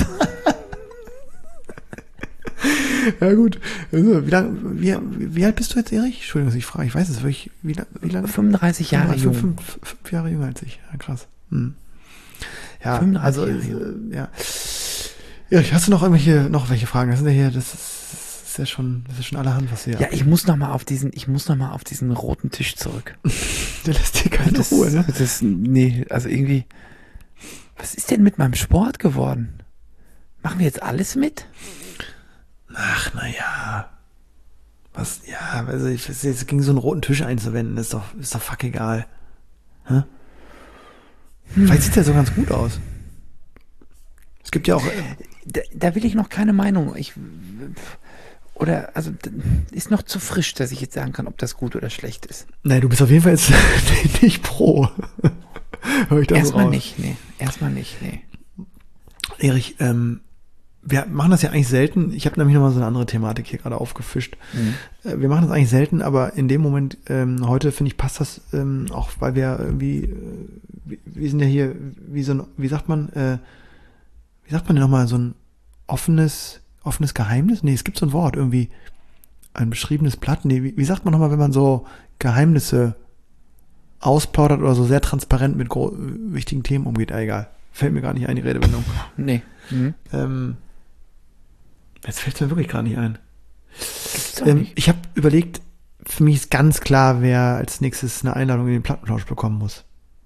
Ja gut. Also, wie, lang, wie, wie alt bist du jetzt, Erich? Entschuldigung, dass ich frage. Ich weiß es wirklich. Wie, lang- wie lange? fünfunddreißig Jahre fünf, jung. Fünf, fünf Jahre jünger als ich. Ja, krass. Hm. Ja, fünfunddreißig also, Jahre äh, ja. Erich, hast du noch irgendwelche, noch welche Fragen? Das sind ja hier, das ist, das ist ja schon, das ist schon allerhand, was hier. Ja, ich muss noch mal auf diesen, ich muss noch mal auf diesen roten Tisch zurück. Der lässt dir keine Das, Ruhe, ne? das, nee, also irgendwie, was ist denn mit meinem Sport geworden? Machen wir jetzt alles mit? Ach, naja. Was, ja, also ich, jetzt gegen so einen roten Tisch einzuwenden, ist doch, ist doch fuck egal. Hä? Hm. Vielleicht sieht der so ganz gut aus. Es gibt ja auch. Äh, da, da will ich noch keine Meinung. Ich, oder, also, ist noch zu frisch, dass ich jetzt sagen kann, ob das gut oder schlecht ist. Nein, du bist auf jeden Fall jetzt nicht pro. Hör ich das Erstmal raus. nicht, nee. Erstmal nicht, nee. Erich, ähm, wir machen das ja eigentlich selten. Ich habe nämlich nochmal so eine andere Thematik hier gerade aufgefischt. Mhm. Äh, wir machen das eigentlich selten, aber in dem Moment, ähm, heute finde ich, passt das ähm, auch, weil wir irgendwie, äh, wir, wir sind ja hier, wie so ein, wie sagt man, äh, wie sagt man denn nochmal, so ein offenes, offenes Geheimnis? Nee, es gibt so ein Wort, irgendwie ein beschriebenes Blatt. Nee, wie, wie sagt man nochmal, wenn man so Geheimnisse ausplaudert oder so sehr transparent mit gro- wichtigen Themen umgeht? Ah, egal. Fällt mir gar nicht ein, die Redewendung. Nee. Mhm. Ähm, jetzt fällt es mir wirklich gar nicht ein. Ähm, nicht. Ich habe überlegt, für mich ist ganz klar, wer als nächstes eine Einladung in den Plattenplausch bekommen muss.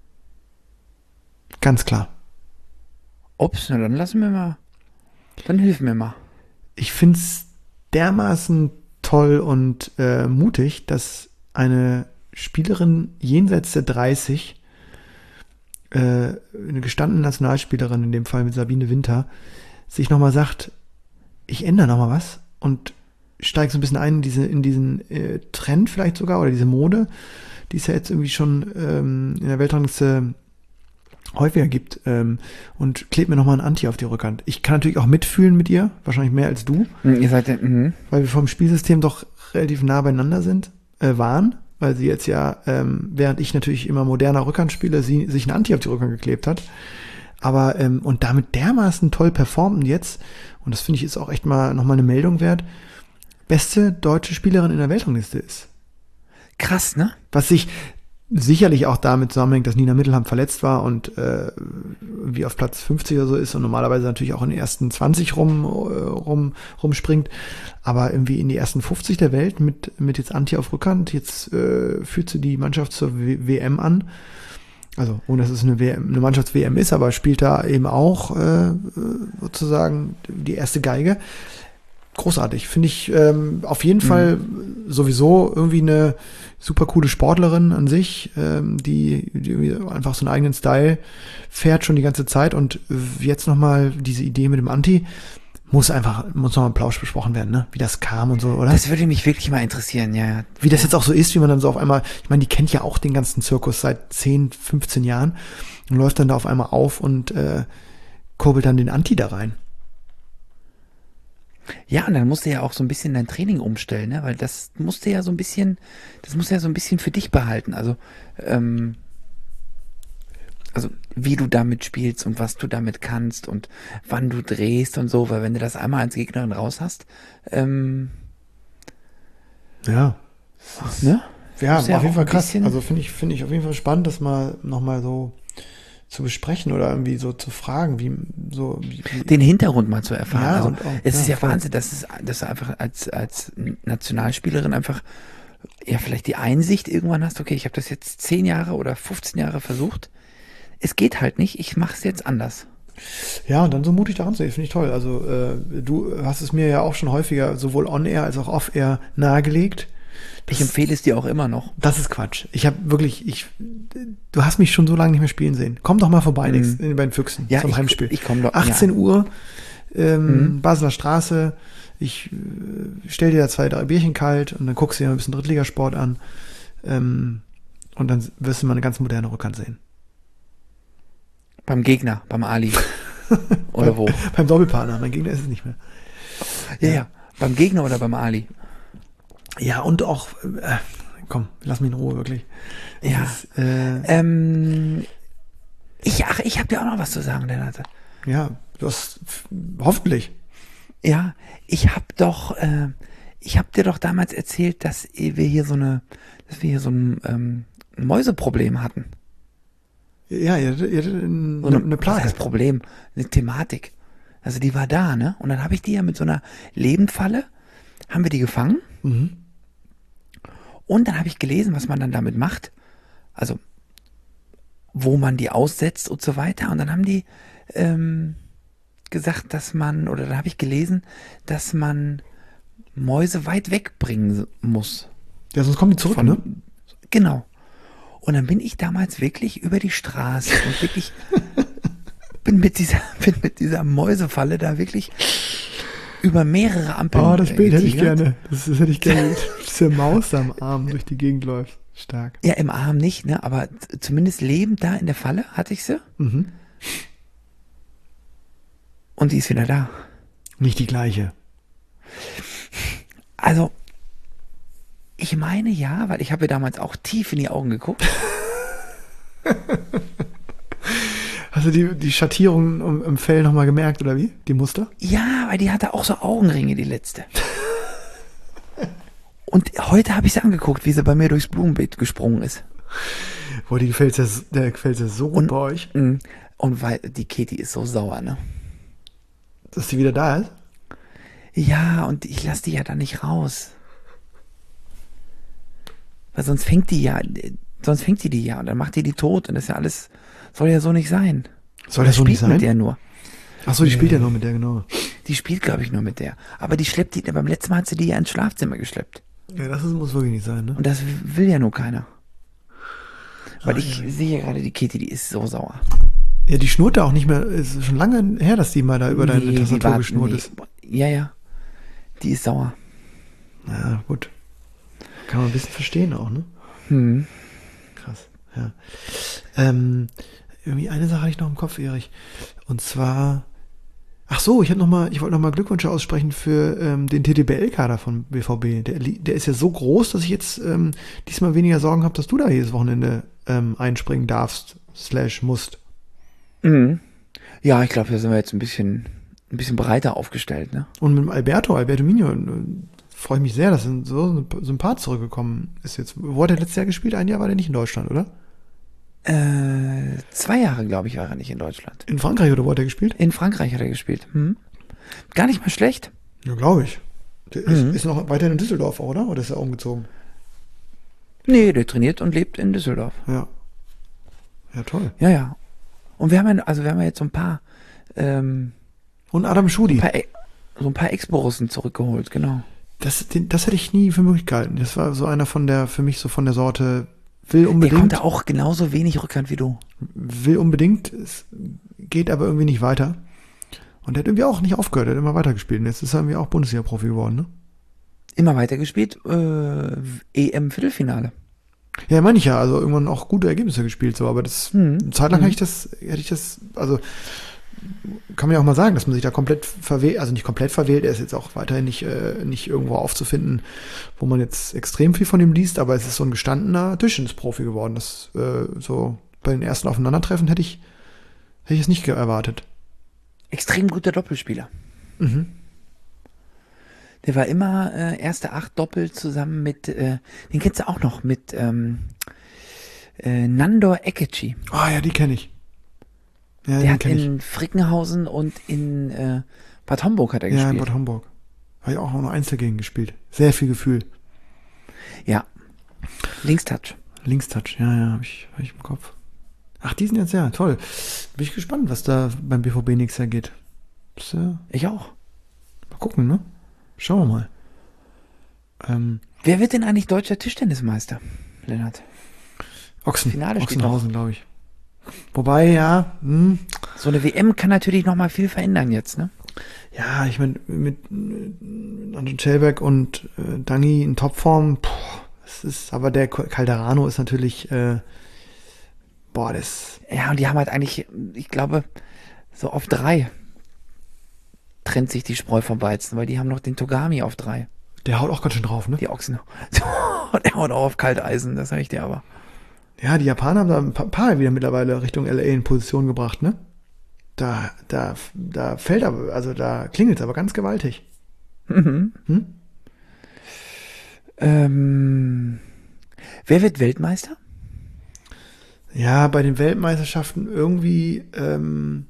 Ganz klar. Ups, na dann lassen wir mal. Dann hilf mir mal. Ich finde es dermaßen toll und äh, mutig, dass eine Spielerin jenseits der dreißig, äh, eine gestandene Nationalspielerin, in dem Fall mit Sabine Winter, sich nochmal sagt, ich ändere nochmal was und steige so ein bisschen ein in, diese, in diesen äh, Trend vielleicht sogar oder diese Mode, die es ja jetzt irgendwie schon ähm, in der Weltrangliste häufiger gibt, ähm, und klebt mir nochmal ein Anti auf die Rückhand. Ich kann natürlich auch mitfühlen mit ihr, wahrscheinlich mehr als du, Ihr seid ja, mhm. weil wir vom Spielsystem doch relativ nah beieinander sind, äh, waren, weil sie jetzt ja, ähm, während ich natürlich immer moderner Rückhand spiele, sie sich ein Anti auf die Rückhand geklebt hat. Aber, ähm, und damit dermaßen toll performen jetzt, und das finde ich ist auch echt mal nochmal eine Meldung wert, beste deutsche Spielerin in der Weltrangliste ist. Krass, ne? Was sich sicherlich auch damit zusammenhängt, dass Nina Mittelham verletzt war und äh, wie auf Platz fünfzig oder so ist und normalerweise natürlich auch in den ersten zwanzig rum, rum rumspringt, aber irgendwie in die ersten fünfzig der Welt mit mit jetzt Anti auf Rückhand. Jetzt äh, führt sie die Mannschaft zur W M an. Also ohne dass es eine, W M, eine Mannschafts-W M ist, aber spielt da eben auch äh, sozusagen die erste Geige. Großartig, finde ich ähm, auf jeden mhm. Fall sowieso irgendwie eine super coole Sportlerin an sich, ähm, die, die einfach so einen eigenen Style fährt schon die ganze Zeit und jetzt nochmal diese Idee mit dem Anti muss einfach, muss nochmal im Plausch besprochen werden, ne? Wie das kam und so, oder? Das würde mich wirklich mal interessieren, ja. Wie das jetzt auch so ist, wie man dann so auf einmal, ich meine, die kennt ja auch den ganzen Zirkus seit zehn, fünfzehn Jahren und läuft dann da auf einmal auf und äh, kurbelt dann den Anti da rein. Ja, und dann musst du ja auch so ein bisschen dein Training umstellen, ne? Weil das musst du ja so ein bisschen, das musst du ja so ein bisschen für dich behalten. Also, ähm, also wie du damit spielst und was du damit kannst und wann du drehst und so, weil wenn du das einmal als Gegnerin raus hast, ähm, ja, ne? Ja, auf ja jeden Fall krass. bisschen, also finde ich, finde ich auf jeden Fall spannend, das mal nochmal so zu besprechen oder irgendwie so zu fragen, wie so wie, wie den Hintergrund mal zu erfahren. Ja, also und auch, es ja, ist ja voll. Wahnsinn, dass es, dass du einfach als als Nationalspielerin einfach ja vielleicht die Einsicht irgendwann hast, okay, ich habe das jetzt zehn Jahre oder fünfzehn Jahre versucht. Es geht halt nicht, ich mache es jetzt anders. Ja, und dann so mutig daran zu gehen, finde ich toll. Also äh, du hast es mir ja auch schon häufiger sowohl on-air als auch off-air nahegelegt. Das, ich empfehle es dir auch immer noch. Das ist Quatsch. Ich habe wirklich, ich, du hast mich schon so lange nicht mehr spielen sehen. Komm doch mal vorbei, Mhm. nächst, bei den Füchsen Ja, zum ich, Heimspiel. ich komme doch. achtzehn ja. Uhr, ähm, Mhm. Basler Straße. Ich äh, stell dir da zwei, drei Bierchen kalt und dann guckst du dir ein bisschen Drittligasport an. Ähm, und dann wirst du mal eine ganz moderne Rückhand sehen. Beim Gegner, beim Ali. Oder wo? Beim Doppelpartner, mein Gegner ist es nicht mehr. Ja, ja. Beim Gegner oder beim Ali? Ja, und auch, äh, komm, lass mich in Ruhe, wirklich. Es Ja. Ist, äh, Ähm, ich, ach, ich habe dir auch noch was zu sagen, Lennart. ja, du hast, hoffentlich. Ja, ich habe doch, äh, ich habe dir doch damals erzählt, dass wir hier so eine, dass wir hier so ein ähm, Mäuseproblem hatten. Ja, ihr hattet, ihr hattet eine, So eine, eine was Plage. heißt Problem, eine Thematik. Also die war da, ne? Und dann habe ich die ja mit so einer Lebendfalle, haben wir die gefangen. Mhm. Und dann habe ich gelesen, was man dann damit macht. Also, wo man die aussetzt und so weiter. Und dann haben die, ähm, gesagt, dass man, oder da habe ich gelesen, dass man Mäuse weit wegbringen muss. Ja, sonst kommen die zurück, Von, ne? Genau. Und dann bin ich damals wirklich über die Straße und wirklich bin mit dieser, bin mit dieser Mäusefalle da wirklich über mehrere Ampeln. Oh, das Bild hätte ich getigert. gerne. Das, das hätte ich gerne. Diese Maus am Arm durch die Gegend läuft. Stark. Ja, im Arm nicht, ne? Aber z- zumindest lebend da in der Falle hatte ich sie. Mhm. Und die ist wieder da. Nicht die gleiche. Also, ich meine ja, weil ich habe ihr damals auch tief in die Augen geguckt. Hast du die, die Schattierungen im, im Fell nochmal gemerkt, oder wie? Die Muster? Ja, weil die hatte auch so Augenringe, die letzte. Und heute habe ich sie angeguckt, wie sie bei mir durchs Blumenbeet gesprungen ist. Boah, die gefällt ja, der gefällt ja so gut Und- bei euch, Mm. Und weil die Katie ist so sauer, ne? dass die wieder da ist. Ja, und ich lasse die ja dann nicht raus. Weil sonst fängt die ja, sonst fängt die die ja und dann macht die die tot und das ist ja alles, soll ja so nicht sein. Soll das so nicht Spielt mit der sein? nur. Achso, die spielt ja noch mit der, genau. Die spielt, glaube ich, nur mit der. Aber die schleppt die, beim letzten Mal hat sie die ja ins Schlafzimmer geschleppt. Ja, das ist, muss wirklich nicht sein, ne? Und das will ja nur keiner. Weil Ah, ich ja. sehe gerade, die Katie, die ist so sauer. Ja, die schnurrt da auch nicht mehr. Es ist schon lange her, dass die mal da über deine Nee, die Tastatur war- geschnurrt nee. ist. Ja, ja. Die ist sauer. Ja, gut. Kann man ein bisschen verstehen auch, ne? Hm. Krass, ja. Ähm, irgendwie eine Sache hatte ich noch im Kopf, Erich. Und zwar, ach so, ich habe noch mal, ich wollte noch mal Glückwünsche aussprechen für ähm, den T D B L-Kader von B V B. Der, li- der ist ja so groß, dass ich jetzt ähm, diesmal weniger Sorgen habe, dass du da jedes Wochenende ähm, einspringen darfst, slash musst. Mhm. Ja, ich glaube, da sind wir jetzt ein bisschen, ein bisschen breiter aufgestellt, ne? Und mit dem Alberto, Alberto Mino, äh, freue ich mich sehr, dass ein so Sympath zurückgekommen ist jetzt. Wo hat er letztes Jahr gespielt? Ein Jahr war der nicht in Deutschland, oder? Äh, zwei Jahre, glaube ich, war er nicht in Deutschland. In Frankreich, oder wo hat er gespielt? In Frankreich hat er gespielt. Hm. Gar nicht mal schlecht. Ja, glaube ich. Der ist, Mhm. ist noch weiterhin in Düsseldorf, oder? Oder ist er umgezogen? Nee, der trainiert und lebt in Düsseldorf. Ja. Ja, toll. Ja, ja. Und wir haben ja, also wir haben ja jetzt so ein paar, ähm, Und Adam Schudi. ein paar E- so ein paar Ex-Borussen zurückgeholt, genau. Das, den, das hätte ich nie für möglich gehalten. Das war so einer von der, für mich so von der Sorte, will Der unbedingt, konnte auch genauso wenig Rückhand wie du. will unbedingt, es geht aber irgendwie nicht weiter. Und der hat irgendwie auch nicht aufgehört, er hat immer weitergespielt. Und jetzt ist er irgendwie auch Bundesliga-Profi geworden, ne? Immer weiter gespielt, äh, E M-Viertelfinale. Ja, meine ich ja, also irgendwann auch gute Ergebnisse gespielt, so, aber das, Mhm. eine Zeit lang Mhm. hätte ich das, hätte ich das, also, kann man ja auch mal sagen, dass man sich da komplett verwählt, also nicht komplett verwählt, er ist jetzt auch weiterhin nicht, äh, nicht irgendwo aufzufinden, wo man jetzt extrem viel von ihm liest, aber es ist so ein gestandener Tischtennis-Profi geworden, das, äh, so, bei den ersten Aufeinandertreffen hätte ich, hätte ich es nicht ge- erwartet. Extrem guter Doppelspieler. Mhm. Der war immer äh, erste Acht doppelt zusammen mit, äh, den kennst du auch noch, mit ähm, äh, Nandor Ekeci. Ah, ja, die kenne ich. Ja, Der den hat kenne ich. in Frickenhausen und in äh, Bad Homburg hat er Ja, in gespielt. Bad Homburg. Habe ich auch noch Einzel gegen gespielt. Sehr viel Gefühl. Ja. Linkstouch. Linkstouch, ja, ja, habe ich, hab ich im Kopf. Ach, die sind jetzt, ja, toll. Bin ich gespannt, was da beim B V B nächstes Jahr geht. Das, äh, mal Ich auch. gucken, ne? Schauen wir mal. Ähm, Wer wird denn eigentlich deutscher Tischtennismeister, Lennart? Ochsen, Finale steht Ochsenhausen, glaube ich. Wobei, ja, hm, So eine W M kann natürlich noch mal viel verändern jetzt, ne? ja, ich meine, mit, mit Anton Schellberg und äh, Dangi in Topform, puh, es ist, aber der Calderano ist natürlich, äh, boah, das, Ja, und die haben halt eigentlich, ich glaube, so auf drei trennt sich die Spreu vom Weizen, weil die haben noch den Togami auf drei. der haut auch ganz schön drauf, ne? Die Ochsen. Der haut auch auf Kalteisen, das sag ich dir aber. Ja, die Japaner haben da ein pa- paar wieder mittlerweile Richtung L A in Position gebracht, ne? Da, da, da fällt aber, also da klingelt es aber ganz gewaltig. Mhm. Hm? Ähm, wer wird Weltmeister? Ja, bei den Weltmeisterschaften irgendwie, ähm,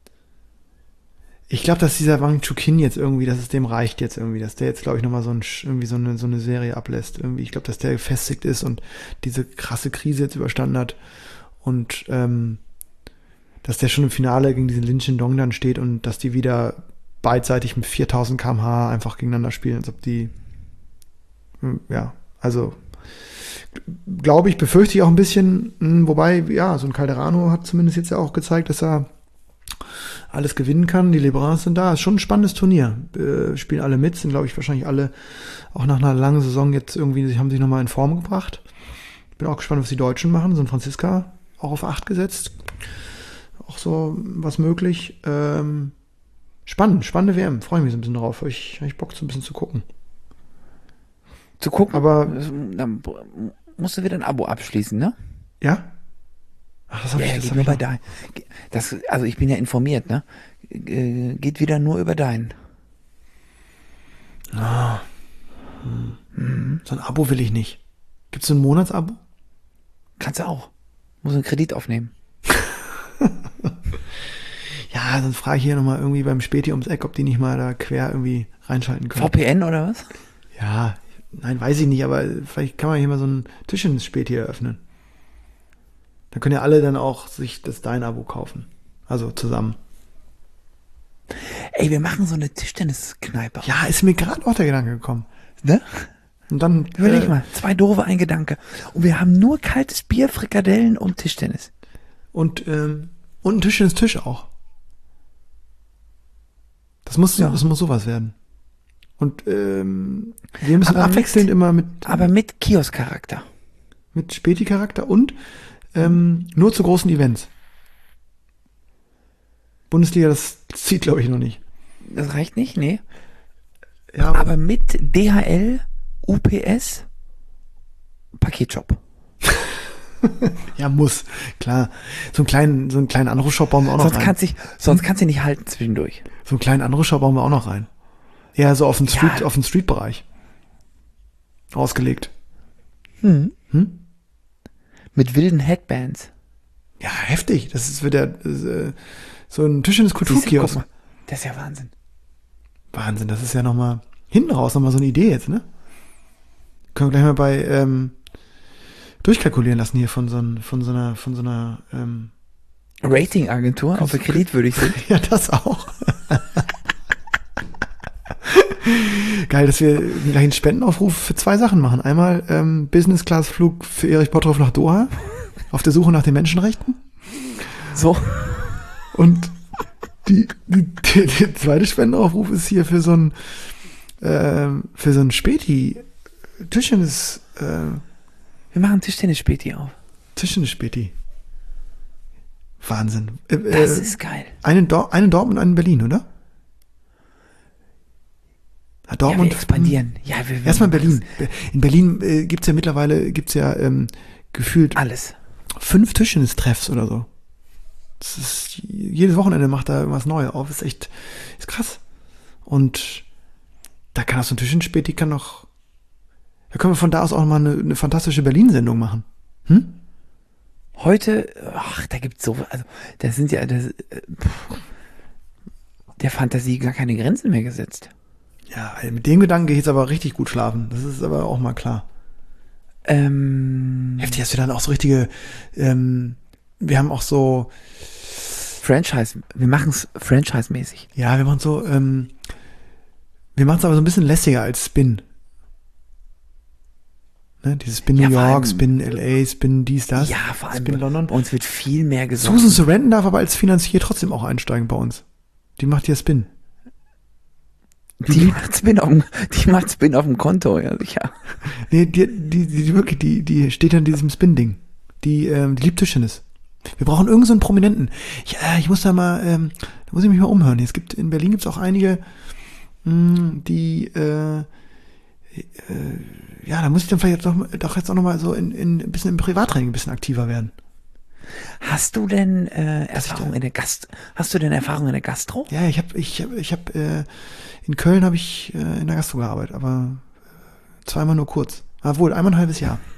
ich glaube, dass dieser Wang Chukin jetzt irgendwie, dass es dem reicht jetzt irgendwie, dass der jetzt, glaube ich, nochmal so, ein, Sch- irgendwie so, eine, so eine Serie ablässt. Irgendwie, ich glaube, dass der gefestigt ist und diese krasse Krise jetzt überstanden hat. Und ähm, dass der schon im Finale gegen diesen Lin Shin-Dong dann steht und dass die wieder beidseitig mit viertausend Kilometer pro Stunde einfach gegeneinander spielen, als ob die, ja, also glaube ich, befürchte ich auch ein bisschen, wobei, ja, so ein Calderano hat zumindest jetzt ja auch gezeigt, dass er alles gewinnen kann. Die Lebrans sind da. Ist schon ein spannendes Turnier. Äh, spielen alle mit, sind, glaube ich, wahrscheinlich alle auch nach einer langen Saison jetzt irgendwie, haben sich nochmal in Form gebracht. Bin auch gespannt, was die Deutschen machen. So ein Franziska auch auf acht gesetzt. Auch so was möglich. Ähm, spannend, spannende W M. Freue mich so ein bisschen drauf. Habe ich, hab ich Bock, so ein bisschen zu gucken. Zu gucken? Aber dann musst du wieder ein Abo abschließen, ne? Ja? Ach, das habe ja, ich, das geht hab nur ich bei noch. dein. Das, also ich bin ja informiert, ne? Äh, Geht wieder nur über deinen. Ah. Hm. Mhm. So ein Abo will ich nicht. Gibt es so ein Monatsabo? Kannst du auch. Muss einen Kredit aufnehmen. Ja, sonst frage ich hier nochmal irgendwie beim Späti ums Eck, ob die nicht mal da quer irgendwie reinschalten können. V P N oder was? Ja, nein, weiß ich nicht, aber vielleicht kann man hier mal so ein Tischchen Späti eröffnen. Dann können ja alle dann auch sich das Dein-Abo kaufen. Also zusammen. Ey, wir machen so eine Tischtenniskneipe. Ja, ist mir gerade auch der Gedanke gekommen. Ne? Und dann. Überleg äh, mal, zwei doofe, ein Gedanke. Und wir haben nur kaltes Bier, Frikadellen und Tischtennis. Und, ähm, und ein Tischtennis-Tisch auch. Das muss, Ja. das muss sowas werden. Und ähm, wir müssen Aber abwechselnd mit- immer mit, Aber mit Kiosk-Charakter. mit Späti-Charakter und ähm, nur zu großen Events. Bundesliga, das zieht, glaube ich, noch nicht. Das reicht nicht, nee. Ja, Aber mit D H L, U P S, Paketshop. ja, muss, klar. So einen kleinen, so einen kleinen Anrufshop bauen wir auch noch Sonst rein. kannst, dich, sonst kannst du nicht halten zwischendurch. So einen kleinen Anrufshop bauen wir auch noch rein. Eher so auf den Street, Ja. auf den Street-Bereich. Ausgelegt. Hm. Hm? Mit wilden Headbands. Ja, heftig. Das ist wieder das ist, äh, so ein Tischtennis Siehst du, Kulturkiosk. guck mal, das ist ja Wahnsinn. Wahnsinn, das ist ja nochmal hinten raus nochmal so eine Idee jetzt, ne? Können wir gleich mal bei ähm, durchkalkulieren lassen hier von so, ein, von so einer, von so einer ähm, Ratingagentur, ob wir kreditwürdig sind. ja, das auch. Geil, dass wir gleich einen Spendenaufruf für zwei Sachen machen. Einmal ähm, Business-Class-Flug für Erich Bottroff nach Doha auf der Suche nach den Menschenrechten. So. Und die, die, die, der zweite Spendenaufruf ist hier für so ein ähm, für so ein Späti Tischtennis äh, Wir machen Tischtennis-Späti auf. Tischtennis-Späti. Wahnsinn. Äh, Das äh, ist geil. einen, Dor- einen Dortmund, einen Berlin, oder? Ja, Ja, Dortmund. wir expandieren. Ja, wir, wir Erstmal machen Berlin. In Berlin äh, gibt es ja mittlerweile gibt's ja ähm, gefühlt Alles. fünf Tischtennis-Treffs oder so. Das ist, jedes Wochenende macht da irgendwas Neues auf. Ist echt, ist krass. Und da kann auch so ein Tischtennis-Späti kann noch, da können wir von da aus auch mal eine, eine fantastische Berlin-Sendung machen. Hm? Heute, ach, da gibt's so, also, da sind ja, das, äh, pff, der Fantasie gar keine Grenzen mehr gesetzt. Ja, mit dem Gedanken gehe ich jetzt aber richtig gut schlafen. Das ist aber auch mal klar. Ähm, Heftig, dass wir dann auch so richtige, ähm, wir haben auch so, Franchise, wir machen es franchise-mäßig. ja, wir machen so, ähm, wir machen es aber so ein bisschen lässiger als Spin. Ne? Dieses Spin Ja, New vor York, allem- Spin L A, Spin dies, das. Ja, vor allem Spin bei London. uns wird viel mehr gesungen. Susan Sarandon darf aber als Finanzier trotzdem auch einsteigen bei uns. Die macht ja Spin. Die macht Spin auf dem, die macht Spin auf dem Konto, ja, sicher. Nee, die, die, die, die wirklich, die, die steht an diesem Spin-Ding. Die, ähm, die liebt Tischtennis. Wir brauchen irgend so einen Prominenten. Ja, ich muss da mal, ähm, da muss ich mich mal umhören. Es gibt, in Berlin gibt es auch einige, mh, die, äh, äh, ja, da muss ich dann vielleicht doch, doch jetzt auch nochmal so in, in, ein bisschen im Privattraining ein bisschen aktiver werden. Hast du denn äh, Erfahrung in der Gast, hast du denn Erfahrung in der Gastro? Ja, ich habe, ich habe, ich habe, äh, in Köln habe ich äh, in der Gastro gearbeitet, aber äh, zweimal nur kurz. Obwohl, einmal ein halbes Jahr.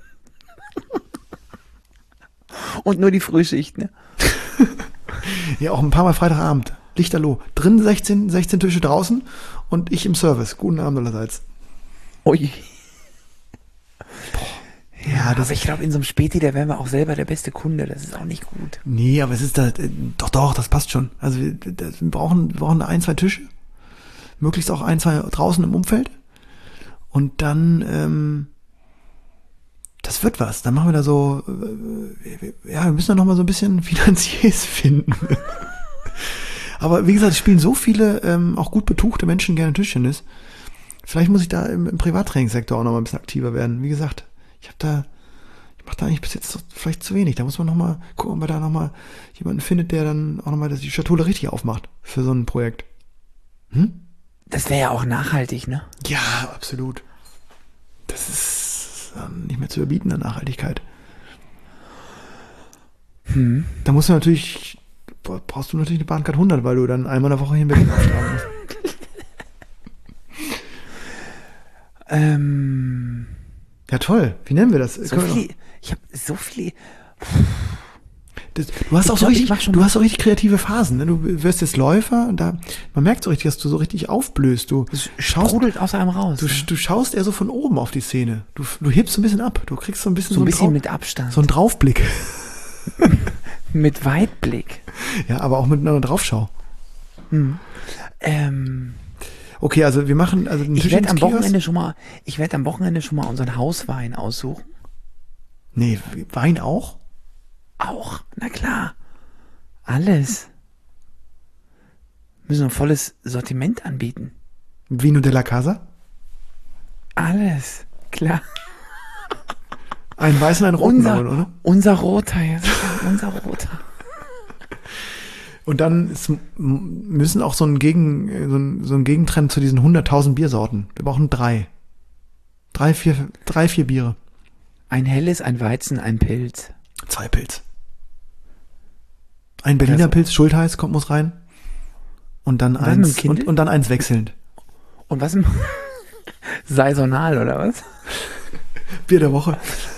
Und nur die Frühschicht, ne? Ja, auch ein paar Mal Freitagabend. Lichterloh. Drin sechzehn, sechzehn Tische draußen und ich im Service. Guten Abend allerseits. Ui. Ja, das aber ich glaube, in so einem Späti, da wären wir auch selber der beste Kunde. Das ist auch nicht gut. Nee, aber es ist da, äh, doch, doch, das passt schon. Also wir, das, wir brauchen, wir brauchen ein, zwei Tische. Möglichst auch ein, zwei draußen im Umfeld. Und dann, ähm, das wird was. Dann machen wir da so, äh, ja, wir müssen da nochmal so ein bisschen Finanziers finden. Aber wie gesagt, es spielen so viele, ähm, auch gut betuchte Menschen gerne Tischtennis. Vielleicht muss ich da im, im Privattrainingssektor auch nochmal ein bisschen aktiver werden. Wie gesagt, ich habe da, ich mache da eigentlich bis jetzt vielleicht zu wenig. Da muss man nochmal gucken, ob man da nochmal jemanden findet, der dann auch nochmal die Schatulle richtig aufmacht für so ein Projekt. Hm? Das wäre ja auch nachhaltig, ne? Ja, absolut. Das ist ähm, nicht mehr zu überbieten an Nachhaltigkeit. Hm. Da musst du natürlich, brauchst du natürlich eine Bahncard hundert, weil du dann einmal in der Woche hinweg aufschlagen musst. Ähm, Ja, toll. Wie nennen wir das? so Können wir viele, ich habe so viele. Das, du hast Ich auch so glaub, ich richtig, mach schon- du hast auch richtig kreative Phasen. Ne? Du wirst jetzt Läufer und da, man merkt so richtig, dass du so richtig aufblößt. Du schaust, Sprudelt aus einem raus. du, ne? du schaust eher so von oben auf die Szene. Du, du hebst so ein bisschen ab. Du kriegst so ein bisschen So ein bisschen Drau- mit Abstand. so einen Draufblick. Mit Weitblick. Ja, aber auch mit einer Draufschau. Ähm, Okay, also wir machen, also den ich Tisch werde ins am Kiosk. Wochenende schon mal, ich werde am Wochenende schon mal unseren Hauswein aussuchen. Nee, Wein auch? Auch, na klar. Alles. Müssen ein volles Sortiment anbieten. Vino della Casa? Alles, klar. Einen weißen, einen roten, Unser, oder? unser Roter, ja, sicher, unser Roter. Und dann ist, m- müssen auch so ein, Gegen, so ein, so ein Gegentrend zu diesen hunderttausend Biersorten. Wir brauchen drei. Drei, vier, drei, vier Biere. Ein helles, ein Weizen, ein Pilz. Zwei Pilz. Ein Berliner Oder so. Pilz, Schultheiß kommt, muss rein. Und dann was mit dem eins, Kindle? und, und dann eins wechselnd. Und was im Saisonal, oder was? Bier der Woche.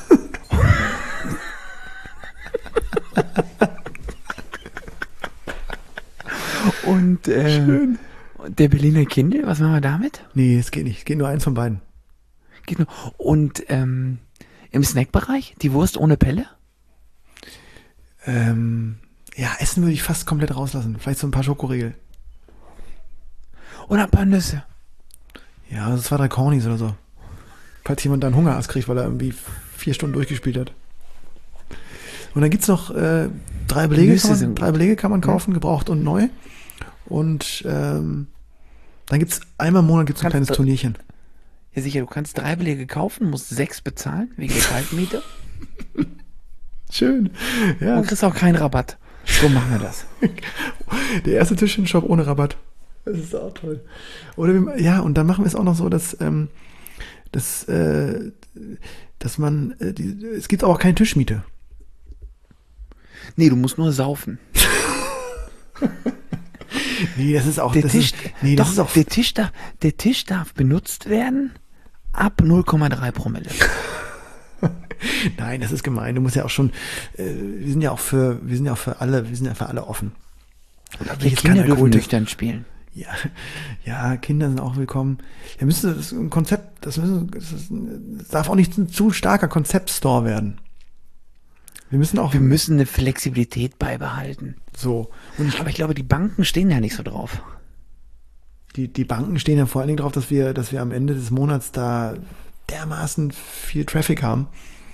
Und äh, Schön. der Berliner Kindle, was machen wir damit? Nee, es geht nicht. Es geht nur eins von beiden. Geht nur. Und ähm, im Snackbereich, die Wurst ohne Pelle? Ähm, ja, Essen würde ich fast komplett rauslassen. Vielleicht so ein paar Schokoriegel. Oder ein paar Nüsse? Ja, also zwei, drei Cornys oder so. Falls jemand dann Hungerast kriegt, weil er irgendwie vier Stunden durchgespielt hat. Und dann gibt's noch äh, drei Belege, Nüsse kann man, sind drei Belege kann man kaufen, gebraucht und neu. Und ähm, dann gibt's einmal im Monat gibt's ein Kannst kleines du- Turnierchen. Ja sicher, du kannst drei Belege kaufen, musst sechs bezahlen, wegen der Kaltmiete. Schön. Ja, Und kriegst auch keinen Rabatt. So machen wir das. der erste Tischchenshop ohne Rabatt. Das ist auch toll. Oder wir, ja, und dann machen wir es auch noch so, dass, ähm, dass, äh, dass man, äh, die, es gibt aber auch keine Tischmiete. Nee, du musst nur saufen. Nee, das ist auch, Der das Tisch, ist, nee, das doch, ist auch, der Tisch darf, der Tisch darf benutzt werden ab null Komma drei Promille. nein, das ist gemein. Du musst ja auch schon, äh, wir sind ja auch für, wir sind ja auch für alle, wir sind ja für alle offen. Und da will Die ich jetzt keinen Kinder dürfen Alkohol- nüchtern spielen. Ja, ja, Kinder sind auch willkommen. Ja, müsste das ein Konzept, das, müssen, das, ist, das darf auch nicht ein zu starker Konzeptstore werden. Wir müssen auch Wir müssen eine Flexibilität beibehalten. so. Und ich, Aber ich glaube, die Banken stehen ja nicht so drauf. die, die Banken stehen ja vor allen Dingen darauf, dass wir, dass wir am Ende des Monats da dermaßen viel Traffic haben.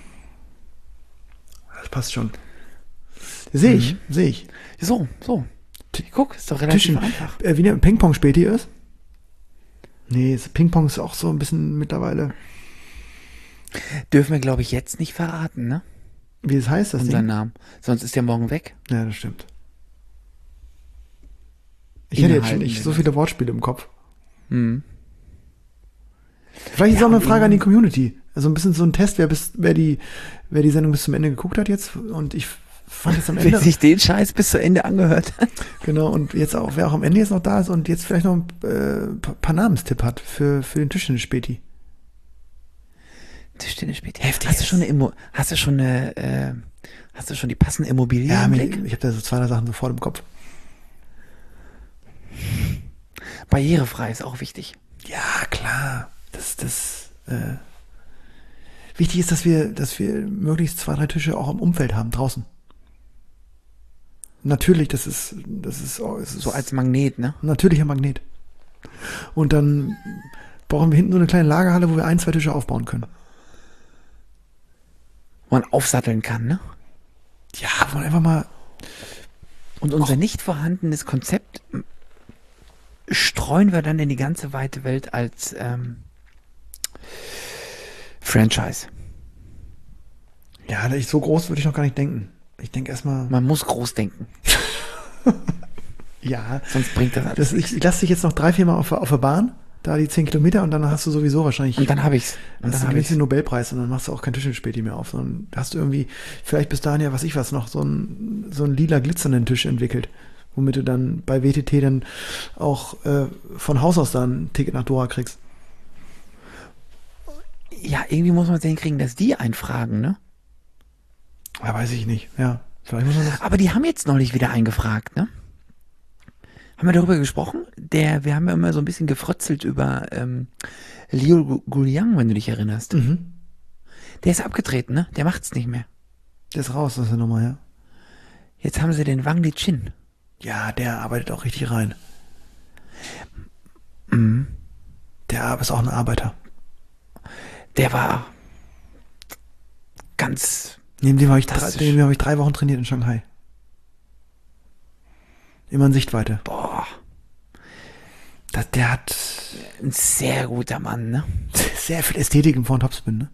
Das passt schon. Sehe ich, sehe ich. So, so. Guck, ist doch relativ Tischen, einfach. äh, wie der Ping-Pong-Späti ist. Nee, das Ping-Pong ist auch so ein bisschen mittlerweile, Dürfen wir, glaube ich, jetzt nicht verraten, ne? wie es heißt, das Unseren Ding. Namen. Sonst ist der morgen weg. Ja, das stimmt. Ich hätte jetzt schon Innehalten nicht so denn viele Wortspiele im Kopf. Hm. Vielleicht ist Ja, auch eine und Frage an die eben- Community. Also ein bisschen so ein Test, wer, bis, wer, die, wer die Sendung bis zum Ende geguckt hat jetzt. Und ich fand jetzt am Wer Ende. sich den Scheiß bis zu Ende angehört hat. Genau, und jetzt auch, wer auch am Ende jetzt noch da ist und jetzt vielleicht noch ein äh, paar, paar Namenstipp hat für, für den Tischtennis-Späti. Tischtennis spielt. Heftig Hast du ist. schon eine Immo hast du schon eine, äh, hast du schon die passende Immobilie Ja, im mir, Blick? ich habe da so zwei, drei Sachen sofort im Kopf. Barrierefrei ist auch wichtig. Ja, klar. Das, das, äh, Wichtig ist, dass wir, dass wir möglichst zwei, drei Tische auch im Umfeld haben, draußen. Natürlich, das ist, das ist, oh, es ist So als Magnet, ne? ein natürlicher Magnet. Und dann brauchen wir hinten so eine kleine Lagerhalle, wo wir ein, zwei Tische aufbauen können. Wo man aufsatteln kann, ne? Ja, wo man einfach mal, Und unser nicht vorhandenes Konzept streuen wir dann in die ganze weite Welt als ähm, Franchise. ja, ich, so groß würde ich noch gar nicht denken. Ich denke erstmal, Man muss groß denken, ja, sonst bringt das alles das, nichts. ich, ich lasse dich jetzt noch drei, vier Mal auf, der- auf der Bahn, da die zehn Kilometer und dann hast du sowieso wahrscheinlich, Und dann habe ich's. Und dann dann hast du habe gewinnst ich's. den Nobelpreis und dann machst du auch kein Tischenspäti mehr auf, sondern hast du irgendwie, vielleicht bis dahin ja, was ich was, noch so einen, so einen lila glitzernden Tisch entwickelt, womit du dann bei W T T dann auch äh, von Haus aus dann ein Ticket nach Doha kriegst. Ja, irgendwie muss man es hinkriegen, dass die einfragen, ne? Ja, weiß ich nicht, ja. Vielleicht muss man das, Aber die haben jetzt neulich wieder eingefragt, ne? Haben wir darüber gesprochen? Der, wir haben ja immer so ein bisschen gefrötzelt über ähm, Liu Guliang, wenn du dich erinnerst. mhm. Der ist abgetreten, ne? Der macht's nicht mehr. Der ist raus aus der Nummer, ja. Jetzt haben sie den Wang Lichin. Ja, der arbeitet auch richtig rein. Mhm. Der ist auch ein Arbeiter. Der war ganz Neben dem habe ich, drei, Fantastisch. neben dem habe ich drei Wochen trainiert in Shanghai. Immer in Sichtweite. boah, Das, der hat ein sehr guter Mann, ne? sehr viel Ästhetik im Vor- und Topspin, ne?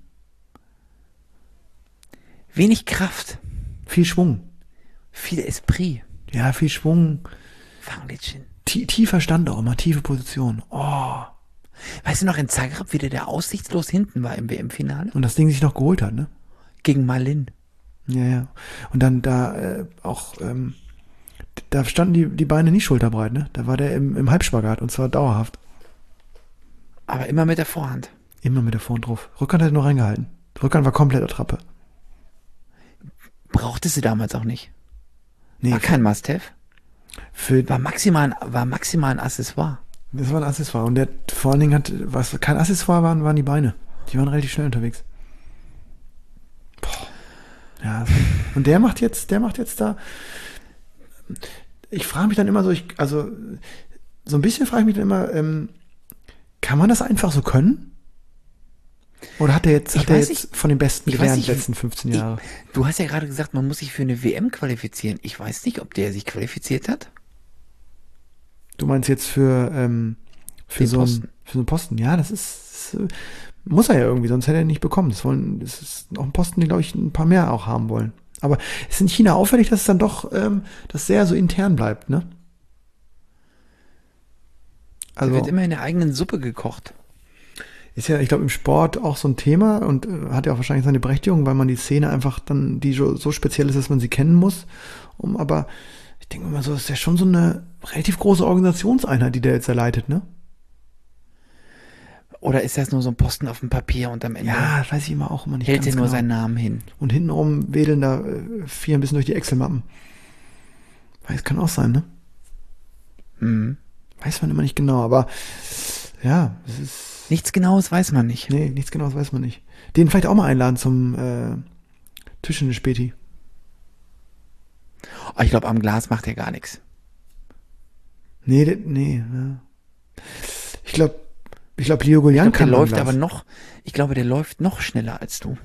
Wenig Kraft, Viel Schwung. viel Esprit. Ja, viel Schwung. Wang Lichin. Tie- tiefer Stand auch immer, tiefe Position. Oh. Weißt du noch in Zagreb, wie der, der aussichtslos hinten war im W M-Finale? Und das Ding sich noch geholt hat, ne? Gegen Malin. Ja, ja. Und dann da äh, auch, ähm, da standen die, die Beine nicht schulterbreit, ne? Da war der im, im Halbspagat und zwar dauerhaft. Aber immer mit der Vorhand. Immer mit der Vorhand drauf. Rückhand hat er nur reingehalten. Rückhand war komplett Attrappe. Brauchte sie damals auch nicht. Nee, War kein Must-Have. für, War maximal, ein- war maximal ein Accessoire. das war ein Accessoire. Und der vor allen Dingen hat, was kein Accessoire waren, waren die Beine. Die waren relativ schnell unterwegs. Boah. Ja, das- und der macht jetzt, der macht jetzt da. Ich frage mich dann immer so, ich, also so ein bisschen frage ich mich dann immer, ähm, kann man das einfach so können? Oder hat er jetzt, Ich hat er weiß jetzt nicht- von den Besten ich weiß gelernt nicht, die letzten fünfzehn Jahre? Ich, du hast ja gerade gesagt, man muss sich für eine W M qualifizieren. Ich weiß nicht, ob der sich qualifiziert hat. Du meinst jetzt für, ähm, für, Den so einen, Posten. für so einen Posten? Ja, das ist, das, äh, muss er ja irgendwie, sonst hätte er ihn nicht bekommen. Das, wollen, das ist auch ein Posten, den, glaube ich, ein paar mehr auch haben wollen. Aber ist in China auffällig, dass es dann doch, ähm, das sehr so intern bleibt, ne? Da Also wird immer in der eigenen Suppe gekocht. ist ja, ich glaube, im Sport auch so ein Thema und äh, hat ja auch wahrscheinlich seine Berechtigung, weil man die Szene einfach dann, die so, so speziell ist, dass man sie kennen muss. Um, aber ich denke mal so, das ist ja schon so eine relativ große Organisationseinheit, die der jetzt erleitet, ne? Oder ist das nur so ein Posten auf dem Papier und am Ende Ja, das weiß ich immer auch immer nicht hält ganz er nur genau. seinen Namen hin? Und hintenrum wedeln da äh, vier ein bisschen durch die Excel-Mappen. Weiß, kann auch sein, ne? Mhm. Weiß man immer nicht genau, aber ja, es ist. Nichts Genaues weiß man nicht. Nee, nichts Genaues weiß man nicht. Den vielleicht auch mal einladen zum äh, Tisch in der Späti. Oh, ich glaube, am Glas macht er gar nichts. Nee, de, nee, ja. Ich glaube, ich glaube, Liu Guliang Ich glaub, kann der läuft Glas. aber noch, ich glaube, der läuft noch schneller als du.